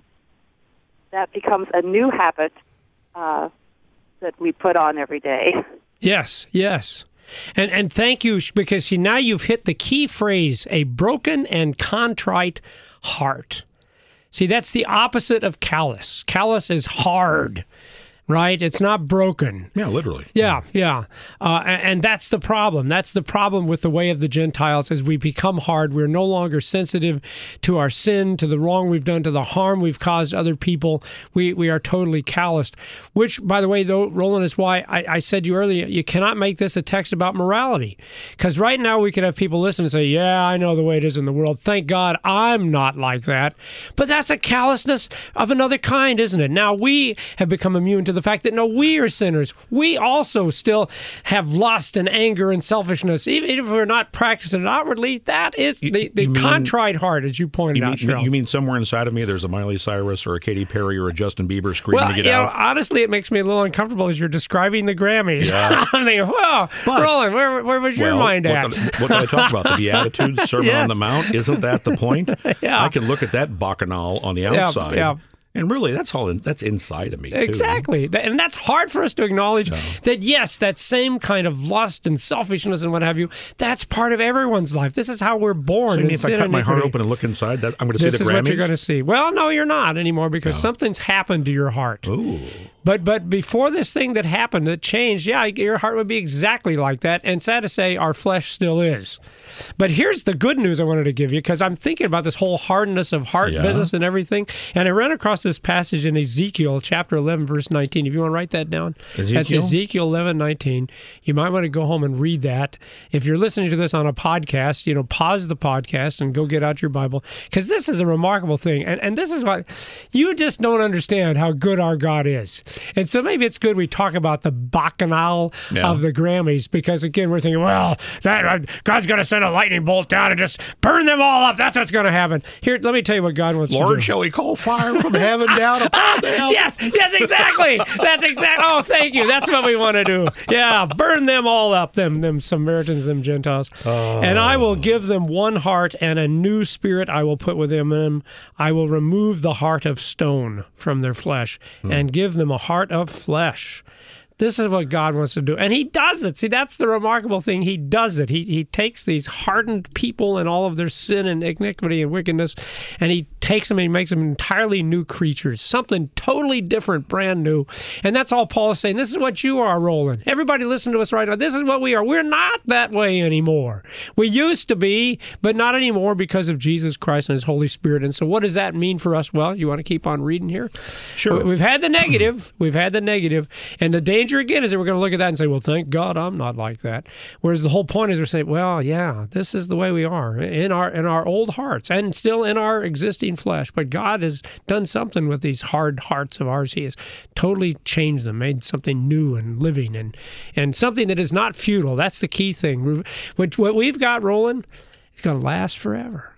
that becomes a new habit uh, that we put on every day. Yes, yes. And and thank you, because see, now you've hit the key phrase, a broken and contrite heart. See, that's the opposite of callous. Callous is hard, right? It's not broken. Yeah, literally. Yeah, yeah. Uh, and, and that's the problem. That's the problem with the way of the Gentiles. As we become hard, we're no longer sensitive to our sin, to the wrong we've done, to the harm we've caused other people. We we are totally calloused. Which, by the way, though, Roland, is why I, I said to you earlier, you cannot make this a text about morality. Because right now we could have people listen and say, yeah, I know the way it is in the world. Thank God I'm not like that. But that's a callousness of another kind, isn't it? Now we have become immune to the fact that, no, we are sinners. We also still have lust and anger and selfishness. Even if we're not practicing it outwardly, that is the, the you mean- contrite heart, as you pointed You mean, out, Cheryl. you mean somewhere inside of me there's a Miley Cyrus or a Katy Perry or a Justin Bieber screaming Well, to get you know, out? honestly, it makes me a little uncomfortable as you're describing the Grammys. Yeah. I'm thinking, well, But- Roland, where, where was your Well, mind what at? did, what did I talk about? The Beatitudes, Sermon Yes. on the Mount? Isn't that the point? Yeah. I can look at that bacchanal on the Yeah, outside. yeah. And really, that's all. In, that's inside of me. Too. Exactly. Th- And that's hard for us to acknowledge that, yes, that same kind of lust and selfishness and what have you, that's part of everyone's life. This is how we're born. So you mean in if I sin cut and my heart iniquity. open and look inside, that I'm going to see This the is Grammys? what you're going to see. Well, no, you're not anymore because No. something's happened to your heart. Ooh. But but before this thing that happened, that changed, yeah, your heart would be exactly like that. And sad to say, our flesh still is. But here's the good news I wanted to give you, because I'm thinking about this whole hardness of heart Yeah. business and everything. And I ran across this passage in Ezekiel chapter eleven, verse nineteen. If you want to write that down, Ezekiel? that's Ezekiel eleven nineteen. You might want to go home and read that. If you're listening to this on a podcast, you know, pause the podcast and go get out your Bible, because this is a remarkable thing. And and this is what you just don't understand how good our God is. And so maybe it's good we talk about the bacchanal Yeah. of the Grammys, because again, we're thinking, well, that, uh, God's going to send a lightning bolt down and just burn them all up. That's what's going to happen. Here, let me tell you what God wants to do. Lord, shall we call fire from heaven down upon them? Yes, yes, exactly. That's exactly. Oh, thank you. That's what we want to do. Yeah, burn them all up, them, them Samaritans, them Gentiles. And I will give them one heart, and a new spirit I will put within them. I will remove the heart of stone from their flesh and give them a heart of flesh. This is what God wants to do. And he does it. See, that's the remarkable thing. He does it. He he takes these hardened people and all of their sin and iniquity and wickedness, and he takes them and he makes them entirely new creatures, something totally different, brand new. And that's all Paul is saying. This is what you are, Roland. Everybody listen to us right now. This is what we are. We're not that way anymore. We used to be, but not anymore because of Jesus Christ and his Holy Spirit. And so what does that mean for us? Well, you want to keep on reading here? Sure. We've had the negative. We've had the negative. And the danger again is that we're going to look at that and say, well, thank God I'm not like that. Whereas the whole point is we're saying, well, yeah, this is the way we are in our in our old hearts and still in our existing flesh. But God has done something with these hard hearts of ours. He has totally changed them, made something new and living and, and something that is not futile. That's the key thing. Which what we've got, Roland, is going to last forever.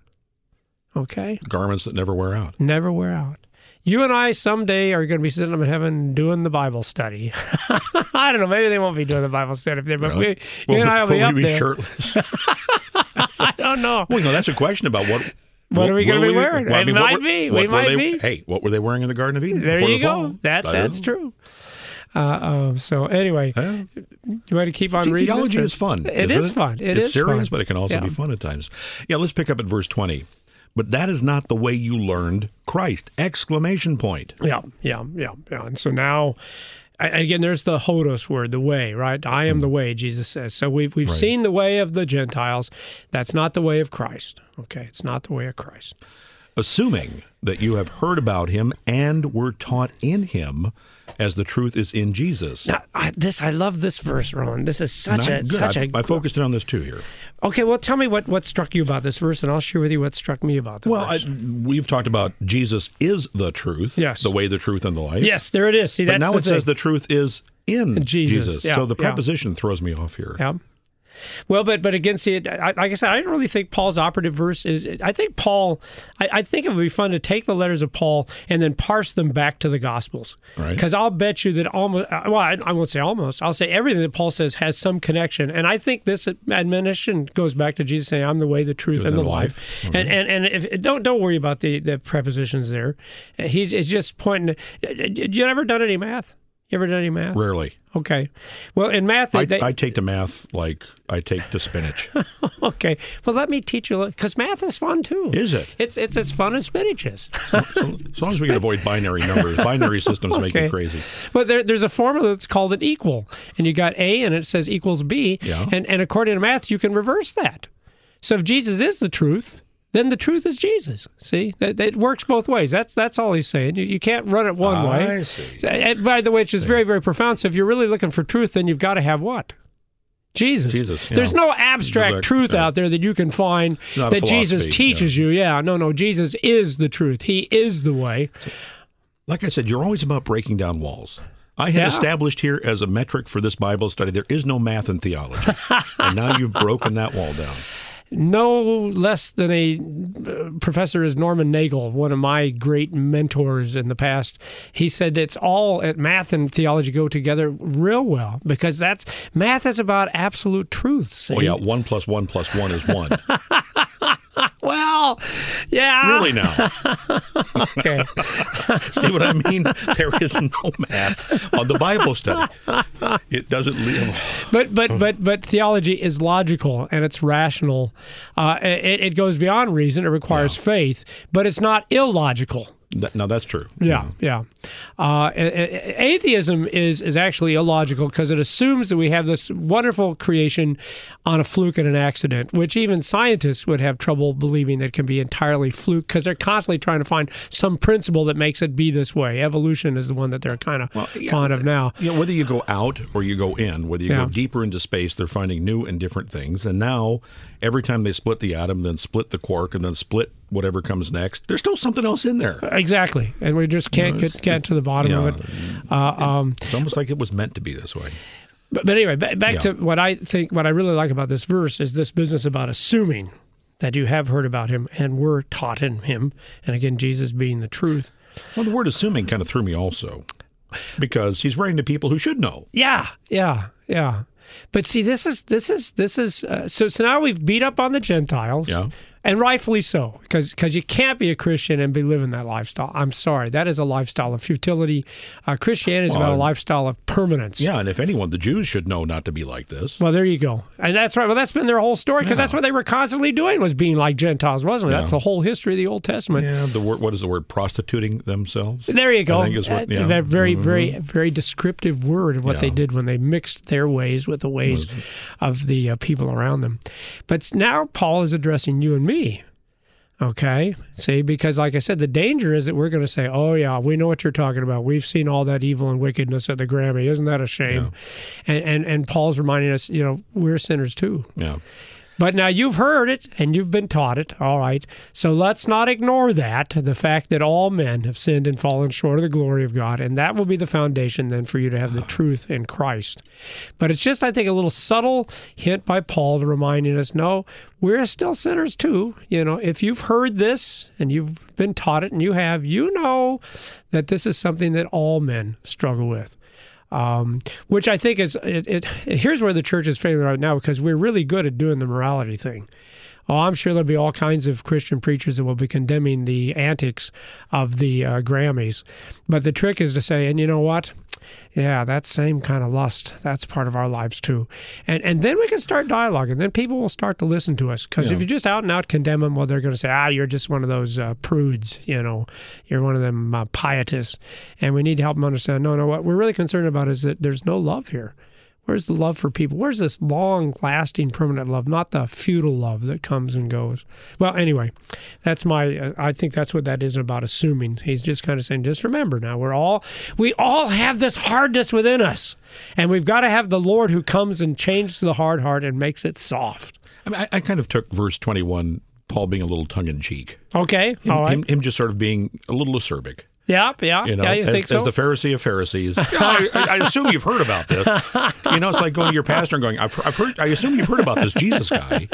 Okay? Garments that never wear out. Never wear out. You and I someday are going to be sitting up in heaven doing the Bible study. I don't know. Maybe they won't be doing the Bible study up there, but Really? we, you Will and I will we- be will up we be there. shirtless? I don't know. Well, no, that's a question about what. What are we going to be we, wearing? Well, I it mean, might were, be. We might they, be. Hey, what were they wearing in the Garden of Eden? There before you the go. fall? That that's true. Uh, um, so anyway, huh? you want to keep on See, reading? Theology this, is fun. It is it? fun. It it's is serious, fun. but it can also yeah. be fun at times. Yeah, let's pick up at verse twenty. But that is not the way you learned Christ! Exclamation point. Yeah, yeah, yeah, yeah. And so now, again, there's the hodos word, the way, right? I am mm. the way, Jesus says. So we've we've right. seen the way of the Gentiles. That's not the way of Christ. Okay, it's not the way of Christ. Assuming that you have heard about him and were taught in him, as the truth is in Jesus. Now, I, this I love this verse, Ron. This is such I, a good. such I, a. I focused in on this too here. Okay, well, tell me what, what struck you about this verse, and I'll share with you what struck me about the well, verse. Well, we've talked about Jesus is the truth, yes, the way, the truth, and the life. Yes, there it is. See, but that's now the it thing. says the truth is in Jesus. Jesus. Yeah, so the preposition yeah. throws me off here. Yeah. Well, but but again, see, I, like I said, I don't really think Paul's operative verse is. I think Paul. I, I think it would be fun to take the letters of Paul and then parse them back to the Gospels. Because right. I'll bet you that almost. Well, I, I won't say almost. I'll say everything that Paul says has some connection, and I think this admonition goes back to Jesus saying, "I'm the way, the truth, and, and the life." life. Okay. And and and if, don't don't worry about the, the prepositions there. He's it's just pointing. You ever done any math? You ever done any math? Rarely. Okay. Well, in math, they, I, they, I take to math like I take to spinach. Okay. Well, let me teach you, because math is fun too. Is it? It's it's as fun as spinach is. so, so, as long as we can avoid binary numbers, binary systems okay. make me crazy. But there, there's a formula that's called an equal, and you got A, and it says equals B, yeah. and and according to math, you can reverse that. So if Jesus is the truth, then the truth is Jesus. See, that, that works both ways. That's that's all he's saying. You, you can't run it one I way. I see. And by the way, which is very, very profound. So if you're really looking for truth, then you've got to have what? Jesus. Jesus. There's yeah. no abstract Direct, truth yeah. out there that you can find that Jesus teaches yeah. you. Yeah, no, no. Jesus is the truth. He is the way. Like I said, you're always about breaking down walls. I had yeah. established here as a metric for this Bible study, there is no math in theology. And now you've broken that wall down. No less than a uh, professor is Norman Nagel, one of my great mentors in the past. He said it's all at math and theology go together real well, because that's math is about absolute truth. See? Oh yeah, one plus one plus one is one. Well, yeah. Really now. Okay. See what I mean? There is no math on the Bible study. It doesn't leave. But but but but theology is logical and it's rational. Uh, it, it goes beyond reason. It requires yeah. faith, but it's not illogical. That, no, that's true. Yeah, yeah. Uh, atheism is is actually illogical because it assumes that we have this wonderful creation on a fluke and an accident, which even scientists would have trouble believing that can be entirely fluke, because they're constantly trying to find some principle that makes it be this way. Evolution is the one that they're kind of well, yeah, fond of now. You know, whether you go out or you go in, whether you yeah. go deeper into space, they're finding new and different things. And now, every time they split the atom, then split the quark, and then split whatever comes next, there's still something else in there. Exactly. And we just can't you know, get, get to the bottom yeah, of it. Uh, um, it's almost like it was meant to be this way. But, but anyway, back, back yeah. to what I think, what I really like about this verse is this business about assuming that you have heard about him and were taught in him. And again, Jesus being the truth. Well, the word assuming kind of threw me also, because he's writing to people who should know. Yeah, yeah, yeah. But see, this is, this is, this is, uh, so, so now we've beat up on the Gentiles. Yeah. And rightfully so, because because you can't be a Christian and be living that lifestyle. I'm sorry. That is a lifestyle of futility. Uh, Christianity is well, about a lifestyle of permanence. Yeah, and if anyone, the Jews should know not to be like this. Well, there you go. And that's right. Well, that's been their whole story, because yeah. that's what they were constantly doing, was being like Gentiles, wasn't it? Yeah. That's the whole history of the Old Testament. Yeah, the word, what is the word? Prostituting themselves? There you go. I think is what, yeah. That very, mm-hmm. very, very descriptive word of what yeah. they did when they mixed their ways with the ways of the uh, people around them. But now Paul is addressing you and me. Okay, see, because like I said, the danger is that we're going to say, oh, yeah, we know what you're talking about. We've seen all that evil and wickedness at the Grammy. Isn't that a shame? Yeah. And, and and Paul's reminding us, you know, we're sinners too. Yeah. But now you've heard it and you've been taught it, all right. So let's not ignore that, the fact that all men have sinned and fallen short of the glory of God, and that will be the foundation then for you to have the truth in Christ. But it's just, I think, a little subtle hint by Paul to reminding us, no, we're still sinners too. You know, if you've heard this and you've been taught it, and you have, you know that this is something that all men struggle with. Um, which I think is, it, it, here's where the church is failing right now, because we're really good at doing the morality thing. Oh, I'm sure there'll be all kinds of Christian preachers that will be condemning the antics of the uh, Grammys. But the trick is to say, and you know what? Yeah, that same kind of lust, that's part of our lives too. And and then we can start dialogue, and then people will start to listen to us. Because yeah. if you just out and out condemn them, well, they're going to say, ah, you're just one of those uh, prudes, you know, you're one of them uh, pietists. And we need to help them understand, no, no, what we're really concerned about is that there's no love here. Where's the love for people? Where's this long-lasting, permanent love, not the futile love that comes and goes? Well, anyway, that's my. Uh, I think that's what that is about assuming. He's just kind of saying, just remember now, we're all we all have this hardness within us, and we've got to have the Lord who comes and changes the hard heart and makes it soft. I mean, I, I kind of took verse twenty-one, Paul being a little tongue-in-cheek. Okay, him, all right. Him, him just sort of being a little acerbic. Yeah, yeah, you know, yeah. You as, think so? As the Pharisee of Pharisees, yeah, I, I assume you've heard about this. You know, it's like going to your pastor and going, "I've, I've heard. I assume you've heard about this Jesus guy."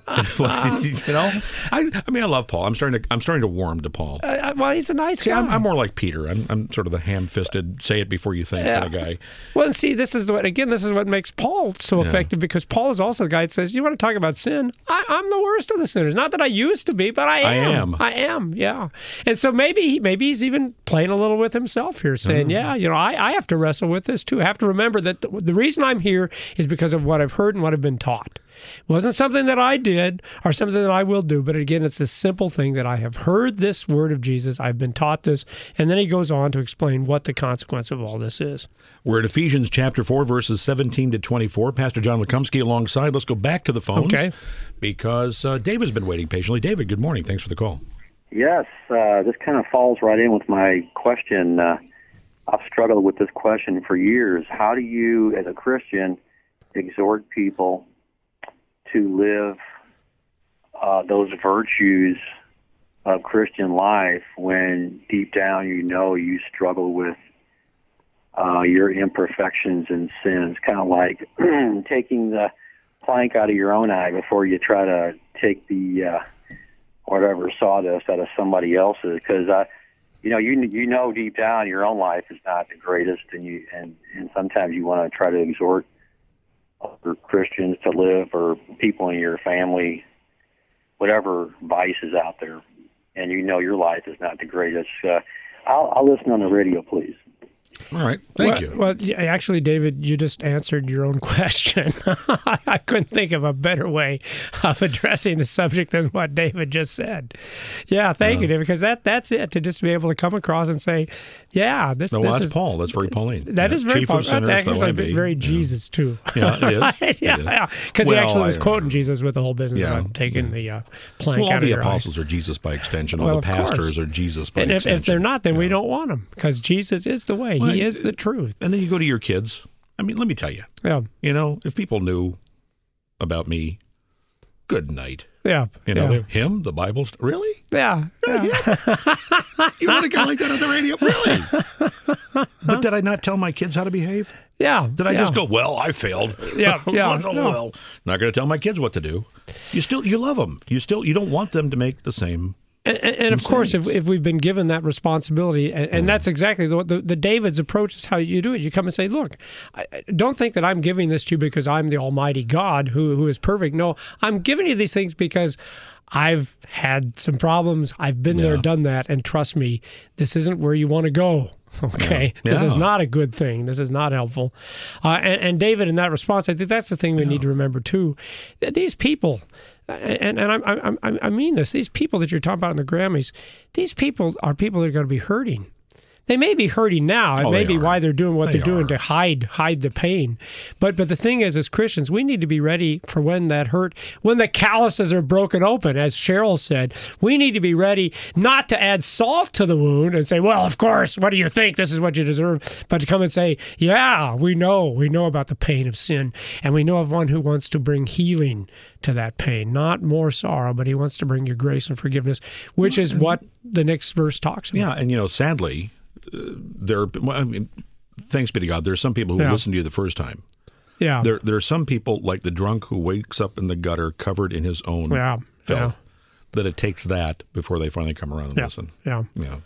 You know, I, I mean, I love Paul. I'm starting to, I'm starting to warm to Paul. Uh, well, he's a nice see, guy. I'm, I'm more like Peter. I'm, I'm sort of the ham-fisted, say it before you think yeah. kind of guy. Well, and see, this is what again, this is what makes Paul so Yeah. effective, because Paul is also the guy that says, "You want to talk about sin? I, I'm the worst of the sinners. Not that I used to be, but I am. I am. I am. Yeah." And so maybe, maybe he's even playing a little with himself here, saying, yeah, you know, I, I have to wrestle with this too. I have to remember that the, the reason I'm here is because of what I've heard and what I've been taught. It wasn't something that I did or something that I will do, but again, it's this simple thing that I have heard this word of Jesus, I've been taught this, and then he goes on to explain what the consequence of all this is. We're in Ephesians chapter four, verses seventeen to twenty-four. Pastor John Lekumsky alongside. Let's go back to the phones okay. because uh, David's been waiting patiently. David, good morning. Thanks for the call. Yes, uh, this kind of falls right in with my question. Uh, I've struggled with this question for years. How do you, as a Christian, exhort people to live uh, those virtues of Christian life when deep down you know you struggle with uh, your imperfections and sins? Kind of like taking the plank out of your own eye before you try to take the uh, whatever sawdust out of somebody else's, because I. You know, you you know deep down your own life is not the greatest, and you and, and sometimes you want to try to exhort other Christians to live, or people in your family, whatever vice is out there, and you know your life is not the greatest. Uh, I'll, I'll listen on the radio, please. All right. Thank well, you. Well, actually, David, you just answered your own question. I couldn't think of a better way of addressing the subject than what David just said. Yeah, thank uh, you, David, because that, that's it, to just be able to come across and say, yeah, this, no, this well, that's is... Paul. That's very Pauline. That yeah. is very Chief Paul. of sinners, That's actually be. very yeah. Jesus, too. Yeah, it is. yeah, it is. yeah, because well, he actually was I, quoting Jesus with the whole business yeah, about taking yeah. the uh, plank well, out all of the your apostles eye. are Jesus by extension. All well, the pastors are Jesus by and if, extension. if they're not, then yeah. we don't want them, because Jesus is the way. Well, he is the truth. And then you go to your kids. I mean, let me tell you. Yeah. You know, if people knew about me, good night. Yeah. You know, yeah. him, the Bible, st- really? Yeah. yeah. You want a guy like that on the radio? Really? But did I not tell my kids how to behave? Yeah. Did I yeah. just go, well, I failed? Yeah. yeah well, no. well, not going to tell my kids what to do. You still, you love them. You still, you don't want them to make the same. And, and of course, if, if we've been given that responsibility, and, and that's exactly the, the the David's approach is how you do it. You come and say, look, I, don't think that I'm giving this to you because I'm the Almighty God who who is perfect. No, I'm giving you these things because I've had some problems. I've been yeah. there, done that, and trust me, this isn't where you want to go. Okay, yeah. this yeah. is not a good thing. This is not helpful. Uh, and, and David, in that response, I think that's the thing we yeah. need to remember too. These people. And and I, I I mean this. These people that you're talking about in the Grammys, these people are people that are going to be hurting. They may be hurting now. It oh, may be are. why they're doing what they they're doing are. to hide hide the pain. But but the thing is, as Christians, we need to be ready for when that hurt, when the calluses are broken open. As Cheryl said, we need to be ready not to add salt to the wound and say, well, of course, what do you think? This is what you deserve. But to come and say, yeah, we know. We know about the pain of sin. And we know of one who wants to bring healing to that pain, not more sorrow, but he wants to bring you grace and forgiveness, which is what the next verse talks about. Yeah, and you know, sadly, uh, there. Well, I mean, thanks be to God, there's some people who yeah. listen to you the first time. Yeah, there there are some people like the drunk who wakes up in the gutter covered in his own yeah. filth. Yeah. That it takes that before they finally come around and yeah. listen. Yeah, yeah.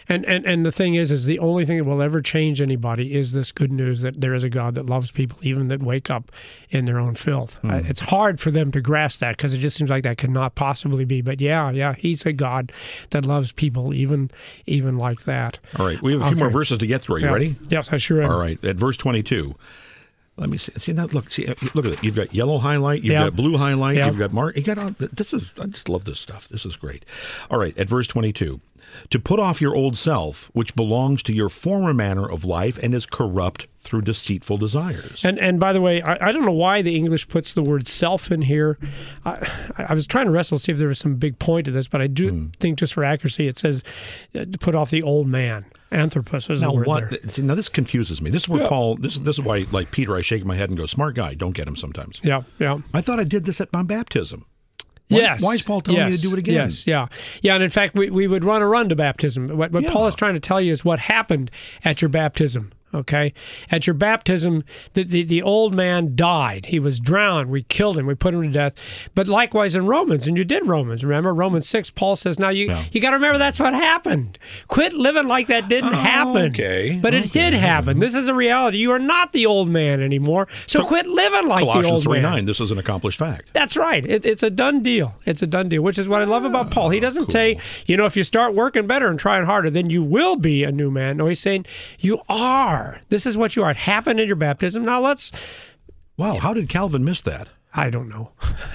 And, and and the thing is, is the only thing that will ever change anybody is this good news that there is a God that loves people, even that wake up in their own filth. Mm. Uh, it's hard for them to grasp that because it just seems like that could not possibly be. But yeah, yeah, he's a God that loves people, even even like that. All right, we have a few Okay. more verses to get through. Are you Yeah. ready? Yes, I sure am. All right, at verse twenty-two. Let me see. See now. Look. See. Look at it. You've got yellow highlight. You've Yeah. got blue highlight. Yeah. You've got mark. You got all. This is. I just love this stuff. This is great. All right. At verse twenty-two, to put off your old self, which belongs to your former manner of life and is corrupt through deceitful desires. And and by the way, I, I don't know why the English puts the word self in here. I, I was trying to wrestle to see if there was some big point to this, but I do Hmm. think just for accuracy, it says uh, to put off the old man. Anthropos is Now the word what? there. See, now this confuses me. This is where Yeah. Paul. This is this is why, like Peter, I shake my head and go, "Smart guy, don't get him." Sometimes. Yeah, yeah. I thought I did this at my baptism. Why, Yes. Why is Paul telling yes. me to do it again? Yes, yeah. Yeah, and in fact, we, we would run a run to baptism. What, what Yeah. Paul is trying to tell you is what happened at your baptism. Okay, at your baptism, the, the the old man died. He was drowned. We killed him. We put him to death. But likewise in Romans, and you did Romans. Remember Romans six? Paul says, "Now you Yeah. you got to remember that's what happened. Quit living like that didn't Oh, happen. okay. but it Okay. did happen. This is a reality. You are not the old man anymore. So, So quit living like the Colossians old three man. nine. This is an accomplished fact. That's right. It, it's a done deal. It's a done deal, which is what I love about Paul. He doesn't cool. say, you know, if you start working better and trying harder, then you will be a new man. No, he's saying you are. This is what you are. It happened in your baptism. Now let's, Wow. How did Calvin miss that? I don't know.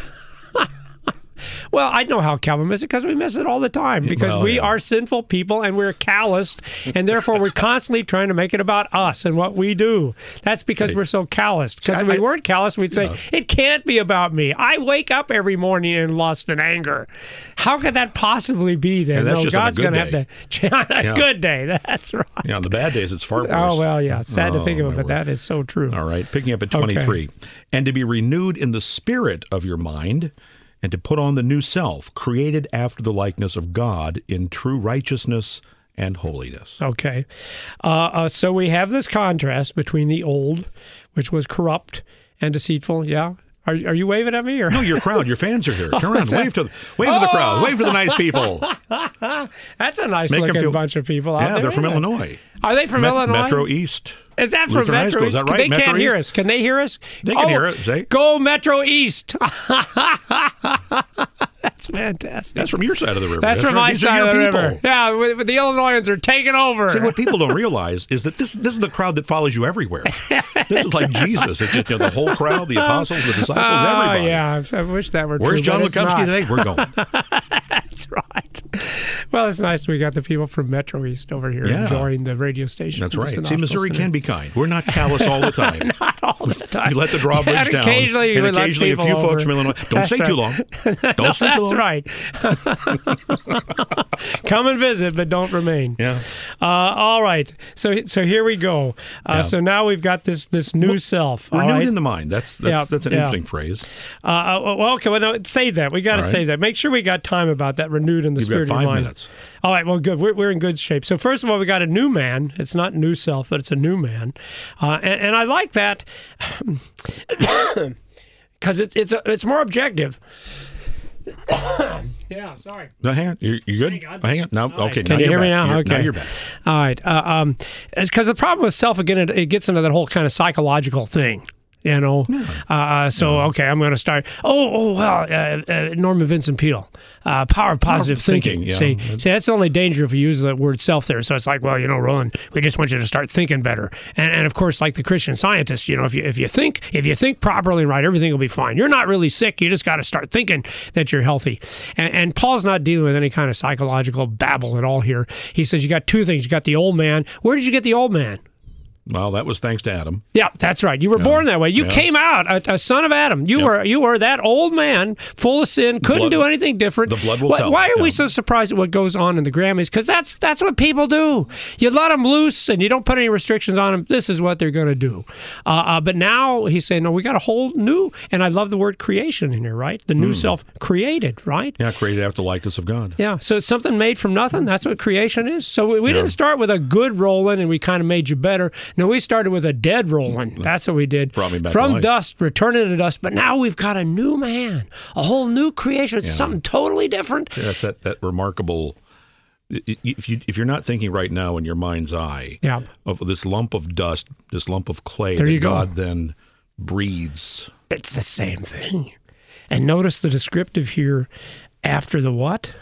Well, I know how Calvin missed it because we miss it all the time because Well, we yeah. are sinful people and we're calloused and therefore we're constantly trying to make it about us and what we do. That's because Okay. we're so calloused. Because if I- we weren't calloused, we'd say, Yeah. it can't be about me. I wake up every morning in lust and anger. How could that possibly be then? And that's no, just on a God's good going to have day. to, on a Yeah. good day. That's right. Yeah, on the bad days, it's far worse. Oh, well, yeah. It's sad to Oh, think of it, my but word. that is so true. All right, picking up at Okay. twenty-three. And to be renewed in the spirit of your mind, and to put on the new self, created after the likeness of God in true righteousness and holiness. Okay. Uh, uh, so we have this contrast between the old, which was corrupt and deceitful. Yeah. Are, are you waving at me? Or? No, your crowd, your fans are here. Turn around, is that? wave to, wave to the crowd, wave to the nice people. That's a nice Make 'em looking feel- bunch of people out Yeah, there. they're from isn't it? Illinois. Are they from Met- Illinois? Metro East. Is that from Lutheran High Metro School. Is East? that right? They Metro can't hear East? us. Can they hear us? They can Oh, hear us. Say. Go Metro East. That's fantastic. That's from your side of the river. That's from right. my These are side your of the people. river. Yeah, with, with the Illinoisans are taking over. See, what people don't realize is that this this is the crowd that follows you everywhere. This is like Jesus. It's just, you know, the whole crowd, the apostles, the disciples, Oh, everybody. yeah. I wish that were Where's true. John but it's Lukomsky not. today? We're going. That's right. Well, it's nice we got the people from Metro East over here Yeah. enjoying the radio station. That's Listen right. off See, Missouri listening. can be kind. We're not callous all the time. Not all the time. You let the drawbridge And down. occasionally you and let occasionally a people few over. folks from Illinois. Don't That's stay right. too long. Don't stay too That's long. right. Come and visit, but don't remain. Yeah. Uh, all right. So so here we go. Uh, Yeah. So now we've got this this new self. all Renewed right? in the mind. That's that's, Yeah, that's an yeah. interesting phrase. Uh, uh, well, okay. Well, no, save that. We got to All right. save that. Make sure we got time about that. Renewed in the You've spirit got of five your mind. minutes. All right. Well, good. We're we're in good shape. So first of all, we got a new man. It's not new self, but it's a new man, uh, and, and I like that because it's it's a, it's more objective. Yeah, sorry. No, hang on. You, you good? Hang on. Hang on. No. All right. Okay. Can now you you're hear me back. now? You're, Okay. Now you're back. All right. Uh, um, it's because the problem with self, again, it, it gets into that whole kind of psychological thing. You know, uh, so okay, I'm going to start. Oh, oh, well, uh, uh, Norman Vincent Peale, uh, power of positive thinking. thinking, yeah. See, see, that's the only danger if you use the word self there. So it's like, well, you know, Roland, we just want you to start thinking better. And, and of course, like the Christian Scientist, you know, if you if you think if you think properly and right, everything will be fine. You're not really sick. You just got to start thinking that you're healthy. And, and Paul's not dealing with any kind of psychological babble at all here. He says you got two things. You got the old man. Where did you get the old man? Well, that was thanks to Adam. Yeah, that's right. You were Yeah. born that way. You Yeah. came out a, a son of Adam. You Yeah. were you were that old man, full of sin, couldn't blood- do anything different. the blood will why, tell. Why are we Yeah. so surprised at what goes on in the Grammys? Because that's that's what people do. You let them loose and you don't put any restrictions on them. This is what they're going to do. Uh, uh, but now he's saying, no, we got a whole new. And I love the word creation in here, right? The new self created, right? Yeah, created after the likeness of God. Yeah, so it's something made from nothing. That's what creation is. So we, we Yeah. didn't start with a good Roland and we kind of made you better. No, we started with a dead Roland. That's what we did. Brought me back to From life. dust, returning to dust. But now we've got a new man, a whole new creation. It's Yeah. something totally different. Yeah, that's that, that remarkable if you if you're not thinking right now in your mind's eye yeah. of this lump of dust, this lump of clay there that you God go. then breathes. It's the same thing. And notice the descriptive here after the what?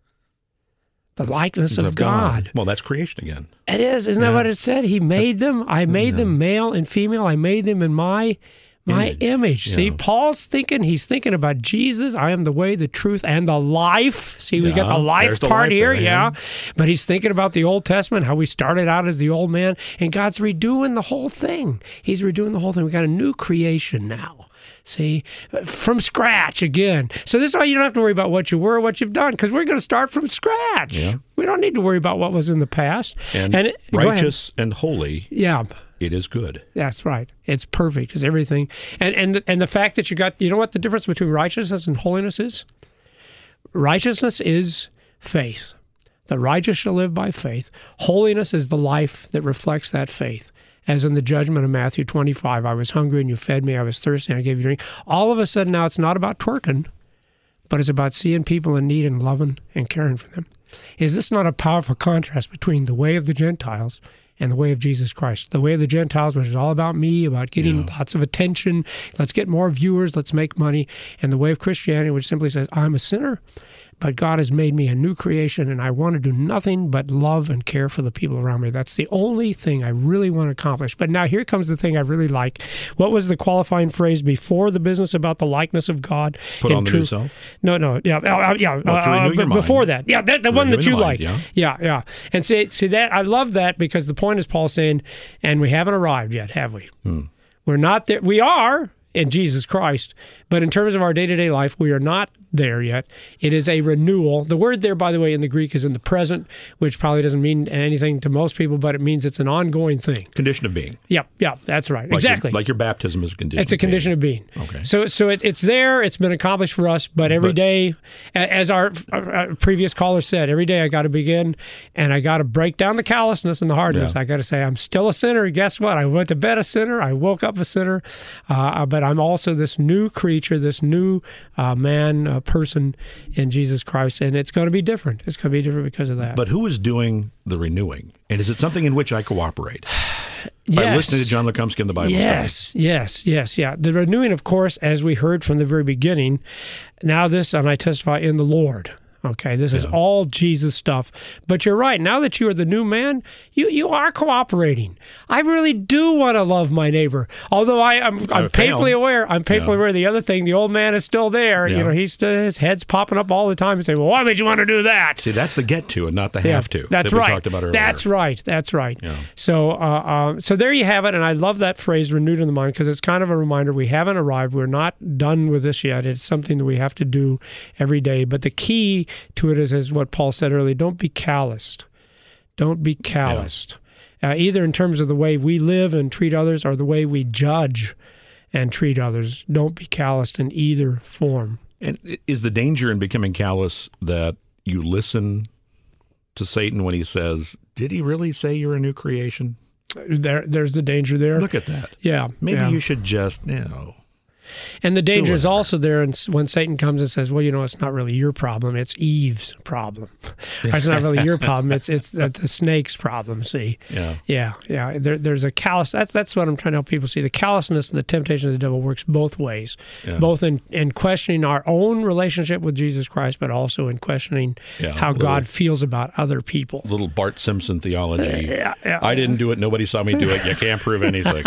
The likeness of, of God. God. Well, that's creation again. It is. Isn't yeah. that what it said? He made them. I made yeah. them male and female. I made them in my my image. image. Yeah. See, Paul's thinking, he's thinking about Jesus. I am the way, the truth, and the life. See, we yeah. got the life the part life here, there, yeah. But he's thinking about the Old Testament, how we started out as the old man, and God's redoing the whole thing. He's redoing the whole thing. We got a new creation now. See, from scratch again. So this is why you don't have to worry about what you were or what you've done, because we're going to start from scratch. Yeah. We don't need to worry about what was in the past. And, and it, righteous and holy. Yeah. It is good. That's right. It's perfect. It's everything. And and the, and the fact that you got, you know what the difference between righteousness and holiness is? Righteousness is faith. The righteous shall live by faith. Holiness is the life that reflects that faith. As in the judgment of Matthew twenty-five, I was hungry and you fed me, I was thirsty and I gave you drink. All of a sudden now it's not about twerking, but it's about seeing people in need and loving and caring for them. Is this not a powerful contrast between the way of the Gentiles and the way of Jesus Christ? The way of the Gentiles, which is all about me, about getting yeah. lots of attention, let's get more viewers, let's make money. And the way of Christianity, which simply says, I'm a sinner, but God has made me a new creation, and I want to do nothing but love and care for the people around me. That's the only thing I really want to accomplish. But now here comes the thing I really like. What was the qualifying phrase before the business about the likeness of God? Put on the new self? No, no, yeah, uh, yeah. Well, to renew uh, your before mind. that, yeah, that, the one that you mind, like, yeah. yeah, yeah. And see, see that I love that because the point is Paul saying, and we haven't arrived yet, have we? Hmm. We're not there. We are in Jesus Christ, but in terms of our day-to-day life, we are not there yet. It is a renewal. The word there, by the way, in the Greek is in the present, which probably doesn't mean anything to most people, but it means it's an ongoing thing. Condition of being. Yeah, yeah, that's right. Like exactly. Your, like your baptism is a condition It's a of condition being. of being. Okay. So so it, it's there. It's been accomplished for us, but every but, day, as our, our previous caller said, every day I got to begin, and I got to break down the callousness and the hardness. Yeah. I got to say, I'm still a sinner. Guess what? I went to bed a sinner. I woke up a sinner, uh, but I'm also this new creature, this new uh, man, uh, person in Jesus Christ, and it's going to be different. It's going to be different because of that. But who is doing the renewing? And is it something in which I cooperate? Yes. By listening to John Lukomsky in the Bible Yes, study. yes, yes, yeah. The renewing, of course, as we heard from the very beginning, now this, and I testify in the Lord. Okay, this yeah. is all Jesus stuff. But you're right. Now that you are the new man, you, you are cooperating. I really do want to love my neighbor. Although I, I'm, I'm painfully aware. I'm painfully yeah. aware of the other thing. The old man is still there. Yeah. You know, he's still, his head's popping up all the time and saying, "Well, why would you want to do that?" See, that's the get to and not the yeah, have to. That's that right. We talked about earlier. That's right. That's right. Yeah. So, uh, uh, so there you have it. And I love that phrase, renewed in the mind, because it's kind of a reminder we haven't arrived. We're not done with this yet. It's something that we have to do every day. But the key to it is, is what Paul said earlier, don't be calloused. Don't be calloused. Yeah. Uh, either in terms of the way we live and treat others or the way we judge and treat others. Don't be calloused in either form. And is the danger in becoming callous that you listen to Satan when he says, did he really say you're a new creation? There, There's the danger there. Look at that. Yeah. Maybe yeah. you should just, you know. And the danger is also there when Satan comes and says, well, you know, it's not really your problem, it's Eve's problem. Or it's not really your problem, it's it's the, the snake's problem, see? Yeah. Yeah, yeah. There, there's a callous, that's that's what I'm trying to help people see. The callousness and the temptation of the devil works both ways, yeah. both in, in questioning our own relationship with Jesus Christ, but also in questioning yeah, how little, God feels about other people. Little Bart Simpson theology. Yeah, yeah. I didn't do it, nobody saw me do it, you can't prove anything.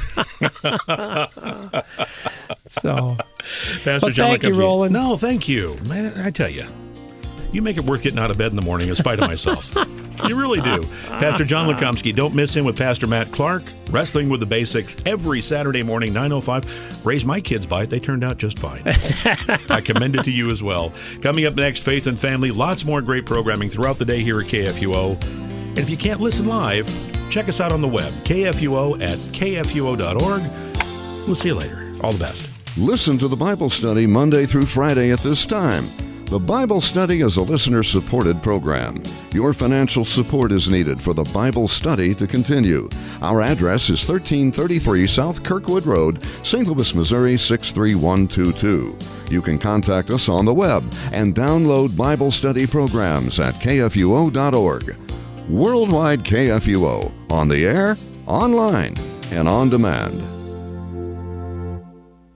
So, Pastor well, John thank you, Roland. No, thank you. Man, I tell you, you make it worth getting out of bed in the morning in spite of myself. You really do. Pastor John Lukomsky, don't miss him with Pastor Matt Clark, Wrestling with the Basics, every Saturday morning, nine oh five. Raised my kids by it. They turned out just fine. I commend it to you as well. Coming up next, Faith and Family. Lots more great programming throughout the day here at K F U O. And if you can't listen live, check us out on the web, K F U O at K F U O dot org. We'll see you later. All the best. Listen to the Bible study Monday through Friday at this time. The Bible Study is a listener-supported program. Your financial support is needed for the Bible Study to continue. Our address is thirteen thirty-three South Kirkwood Road, Saint Louis, Missouri six three one two two. You can contact us on the web and download Bible study programs at K F U O dot org. Worldwide K F U O, on the air, online, and on demand.